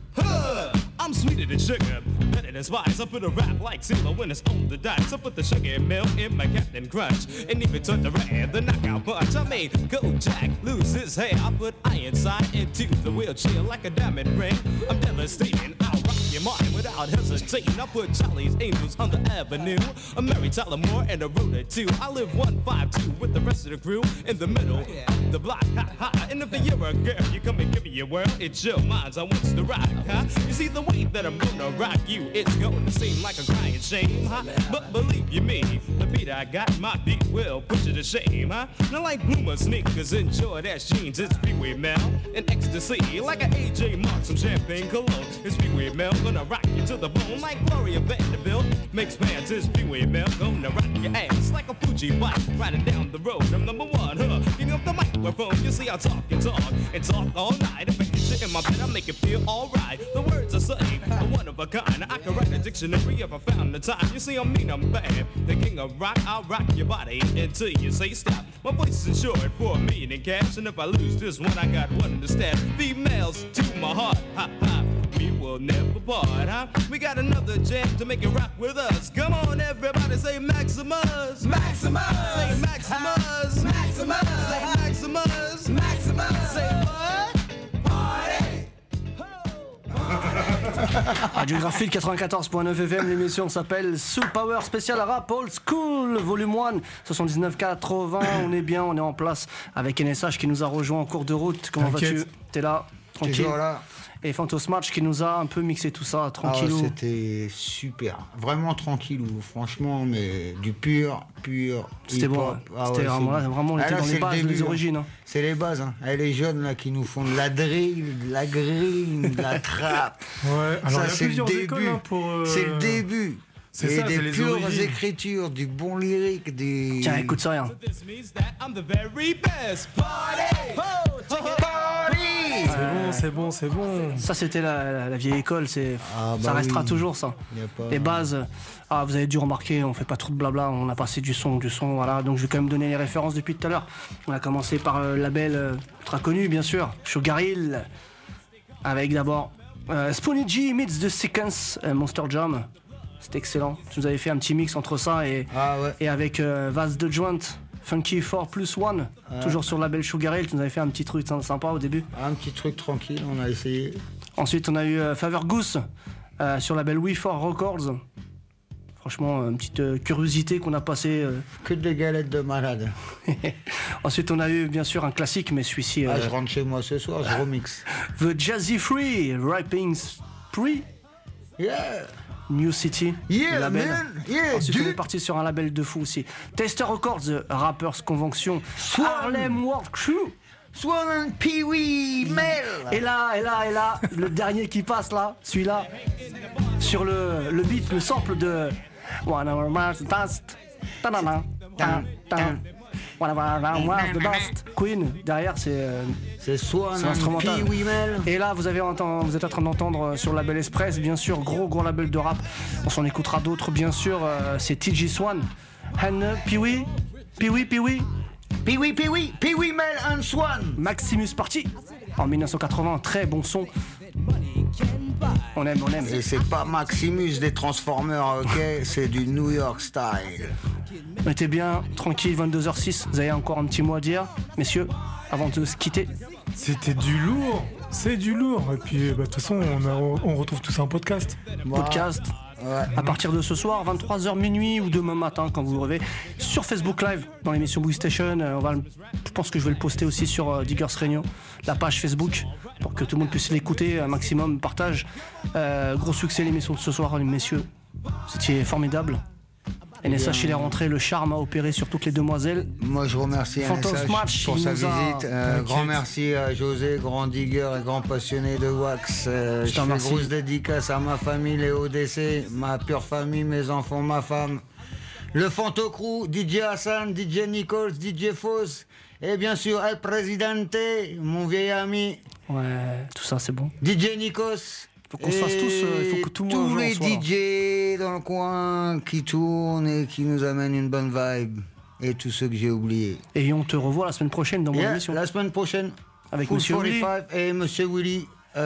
I'm sweeter than sugar, better than spice. I put a rap like Caesar when it's on the dice. I put the sugar and milk in my Captain Crunch, and even took the red, the knockout punch. I made Kojak lose his hair. I put Ironside into the wheelchair like a diamond ring. I'm devastating. I'll rock your mind without hesitating. I put Charlie's Angels on the avenue. I'm Mary Tyler Moore and a Rhoda too. I live 152 with the rest of the crew in the middle of the block. Ha ha. And if you're a girl, you come and give me your world. It's your minds I want to rock. Huh? You see the way that I'm gonna rock you, it's going to seem like a crying shame, huh? But believe you me, the beat I got, my beat will put you to shame, huh? Now like Bloomer sneakers and Jordache jeans, it's Pee Wee Mel and ecstasy, like an AJ Mark, some champagne cologne. It's Pee Wee Mel gonna rock you to the bone, like Gloria Vanderbilt. Makes pants, it's Pee Wee Mel gonna rock your ass like a Fuji bike riding down the road. I'm number one, king of the microphone. You see I talk and talk all night. If I hit you in my bed, I make it feel alright. The words are sunny, one of a kind. I can write a dictionary if I found the time. You see, I mean I'm bad. The king of rock, I'll rock your body until you say stop. My voice is short for a million in cash, and if I lose this one, I got one to stab. Females to my heart, ha ha. We will never part, huh? We got another jam to make it rock with us. Come on, everybody, say Maximus. Maximus. Say Maximus. Maximus. Say Maximus. Maximus. Radiographie 94.9 FM, l'émission s'appelle Soul Power Spécial Rap Old School Volume 1 79-80. On est bien, on est en place avec NSH qui nous a rejoint en cours de route. Comment vas-tu? T'es là, tranquille. Toujours là. Et Fantasmatch qui nous a un peu mixé tout ça, tranquillou. Ah, c'était super, vraiment tranquillou, franchement, mais du pur. C'était bon, c'était vraiment, on était dans les bases, les origines. Hein. C'est les bases, hein. Et les jeunes là qui nous font de la drill, de la green, de la trap. Ouais, alors ça c'est le début. Hein, pour, C'est le début. C'est et ça, des c'est pures les écritures, du bon lyrique, des. Tiens, écoute ça, rien. C'est bon. Ça, c'était la vieille école, ça restera toujours ça. Les bases, vous avez dû remarquer, on fait pas trop de blabla, on a passé du son, voilà. Donc je vais quand même donner les références depuis tout à l'heure. On a commencé par le label ultra connu, bien sûr, Sugar Hill, avec d'abord Spoonie G meets The Sequence, Monster Jam. C'était excellent. Tu nous avais fait un petit mix entre ça et avec Vaz The Joint. Funky 4+1, toujours sur le label Sugar Hill, tu nous avais fait un petit truc sympa au début. Un petit truc tranquille, on a essayé. Ensuite, on a eu Favor Goose sur le label We4 Records. Franchement, une petite curiosité qu'on a passée. Que des galettes de malade. Ensuite, on a eu bien sûr un classique, mais celui-ci. Je rentre chez moi ce soir, je remixe. The Jazzy Free, Rapping Spree. Yeah! New City, yeah, label. Man. Yeah, ensuite on est parti sur un label de fou aussi. Taster Records, Rappers Convention, Harlem World Crew, Swan and Pee-wee Mel. Et là, le dernier qui passe là, celui-là, sur le beat, le sample de One Hour Mars Dust, the Dust, Queen, derrière c'est Swan instrumental. Mel. Et là vous êtes en train d'entendre sur le label Express, bien sûr, gros label de rap. On s'en écoutera d'autres bien sûr, c'est TG Swan, and Pee-wee Mel and Swan. Maximus Party en 1980, très bon son. On aime. Et c'est pas Maximus des Transformers, ok? C'est du New York style. Mettez bien, tranquille, 22h06. Vous avez encore un petit mot à dire, messieurs, avant de se quitter? C'était du lourd. C'est du lourd. Et puis, de toute façon, on retrouve tout ça en podcast. Podcast. Ouais. À partir de ce soir, 23h minuit ou demain matin quand vous vous réveillez, sur Facebook Live dans l'émission Boogie Station. Je pense que je vais le poster aussi sur Diggers Réunion, la page Facebook, pour que tout le monde puisse l'écouter un maximum, partage. Gros succès l'émission de ce soir, les messieurs. C'était formidable. NSH il est rentré, le charme a opéré sur toutes les demoiselles. Moi je remercie NSH pour sa visite. Grand merci à José, grand digger et grand passionné de wax. Je fais grosse dédicace à ma famille, les ODC, ma pure famille, mes enfants, ma femme. Le Fantocrou, DJ Hassan, DJ Nichols, DJ Foss. Et bien sûr El Presidente, mon vieil ami. Ouais, tout ça c'est bon. DJ Nikos. Faut qu'on se fasse tous, il faut que tout le monde tous les DJ dans le coin qui tournent et qui nous amènent une bonne vibe. Et tous ceux que j'ai oubliés. Et on te revoit la semaine prochaine dans mon émission. La semaine prochaine. Avec Full Monsieur Willy. Et Monsieur Willy.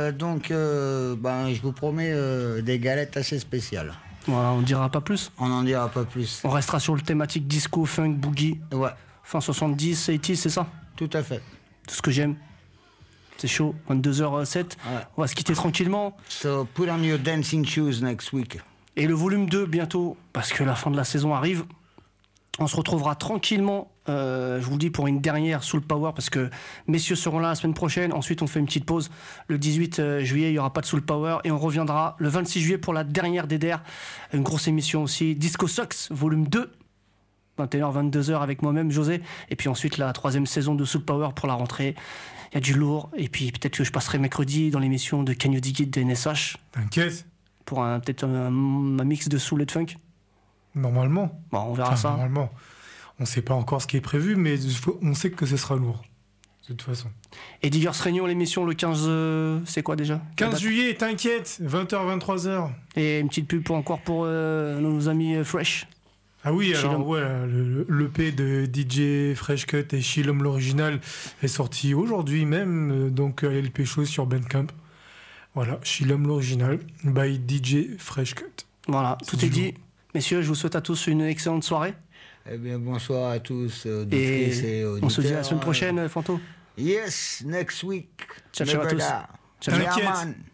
Je vous promets des galettes assez spéciales. Voilà, on ne dira pas plus. On n'en dira pas plus. On restera sur le thématique disco, funk, boogie. Ouais. Fin 70, 80, c'est ça? Tout à fait. Tout ce que j'aime. C'est chaud, 22h07. Ouais. On va se quitter tranquillement. So put on your dancing shoes next week. Et le volume 2 bientôt, parce que la fin de la saison arrive. On se retrouvera tranquillement, je vous le dis, pour une dernière Soul Power, parce que messieurs seront là la semaine prochaine. Ensuite, on fait une petite pause. Le 18 juillet, il n'y aura pas de Soul Power. Et on reviendra le 26 juillet pour la dernière DDR. Une grosse émission aussi. Disco Sox, volume 2. 21h, 22h avec moi-même, José. Et puis ensuite, la 3e saison de Soul Power pour la rentrée. Il y a du lourd. Et puis peut-être que je passerai mercredi dans l'émission de Can You Dig It de NSH. T'inquiète. Pour peut-être un mix de soul et de funk. Normalement. Bon, on verra ça. Normalement. On ne sait pas encore ce qui est prévu, mais on sait que ce sera lourd. De toute façon. Et Diggers Réunion, l'émission le 15... c'est quoi déjà? 15 juillet, t'inquiète. 20h, 23h. Et une petite pub encore pour nos amis Fresh. Ah oui, alors ouais, l'EP de DJ Fresh Cut et Shilom l'original est sorti aujourd'hui même, donc allez le pécho sur Bandcamp. Voilà, Shilom l'original by DJ Fresh Cut. Voilà, tout est dit. Messieurs, je vous souhaite à tous une excellente soirée. Eh bien, bonsoir à tous, auditrices et auditeurs. On se dit à la semaine prochaine, Fanto. Yes, next week. Ciao, ciao à tous. T'inquiète.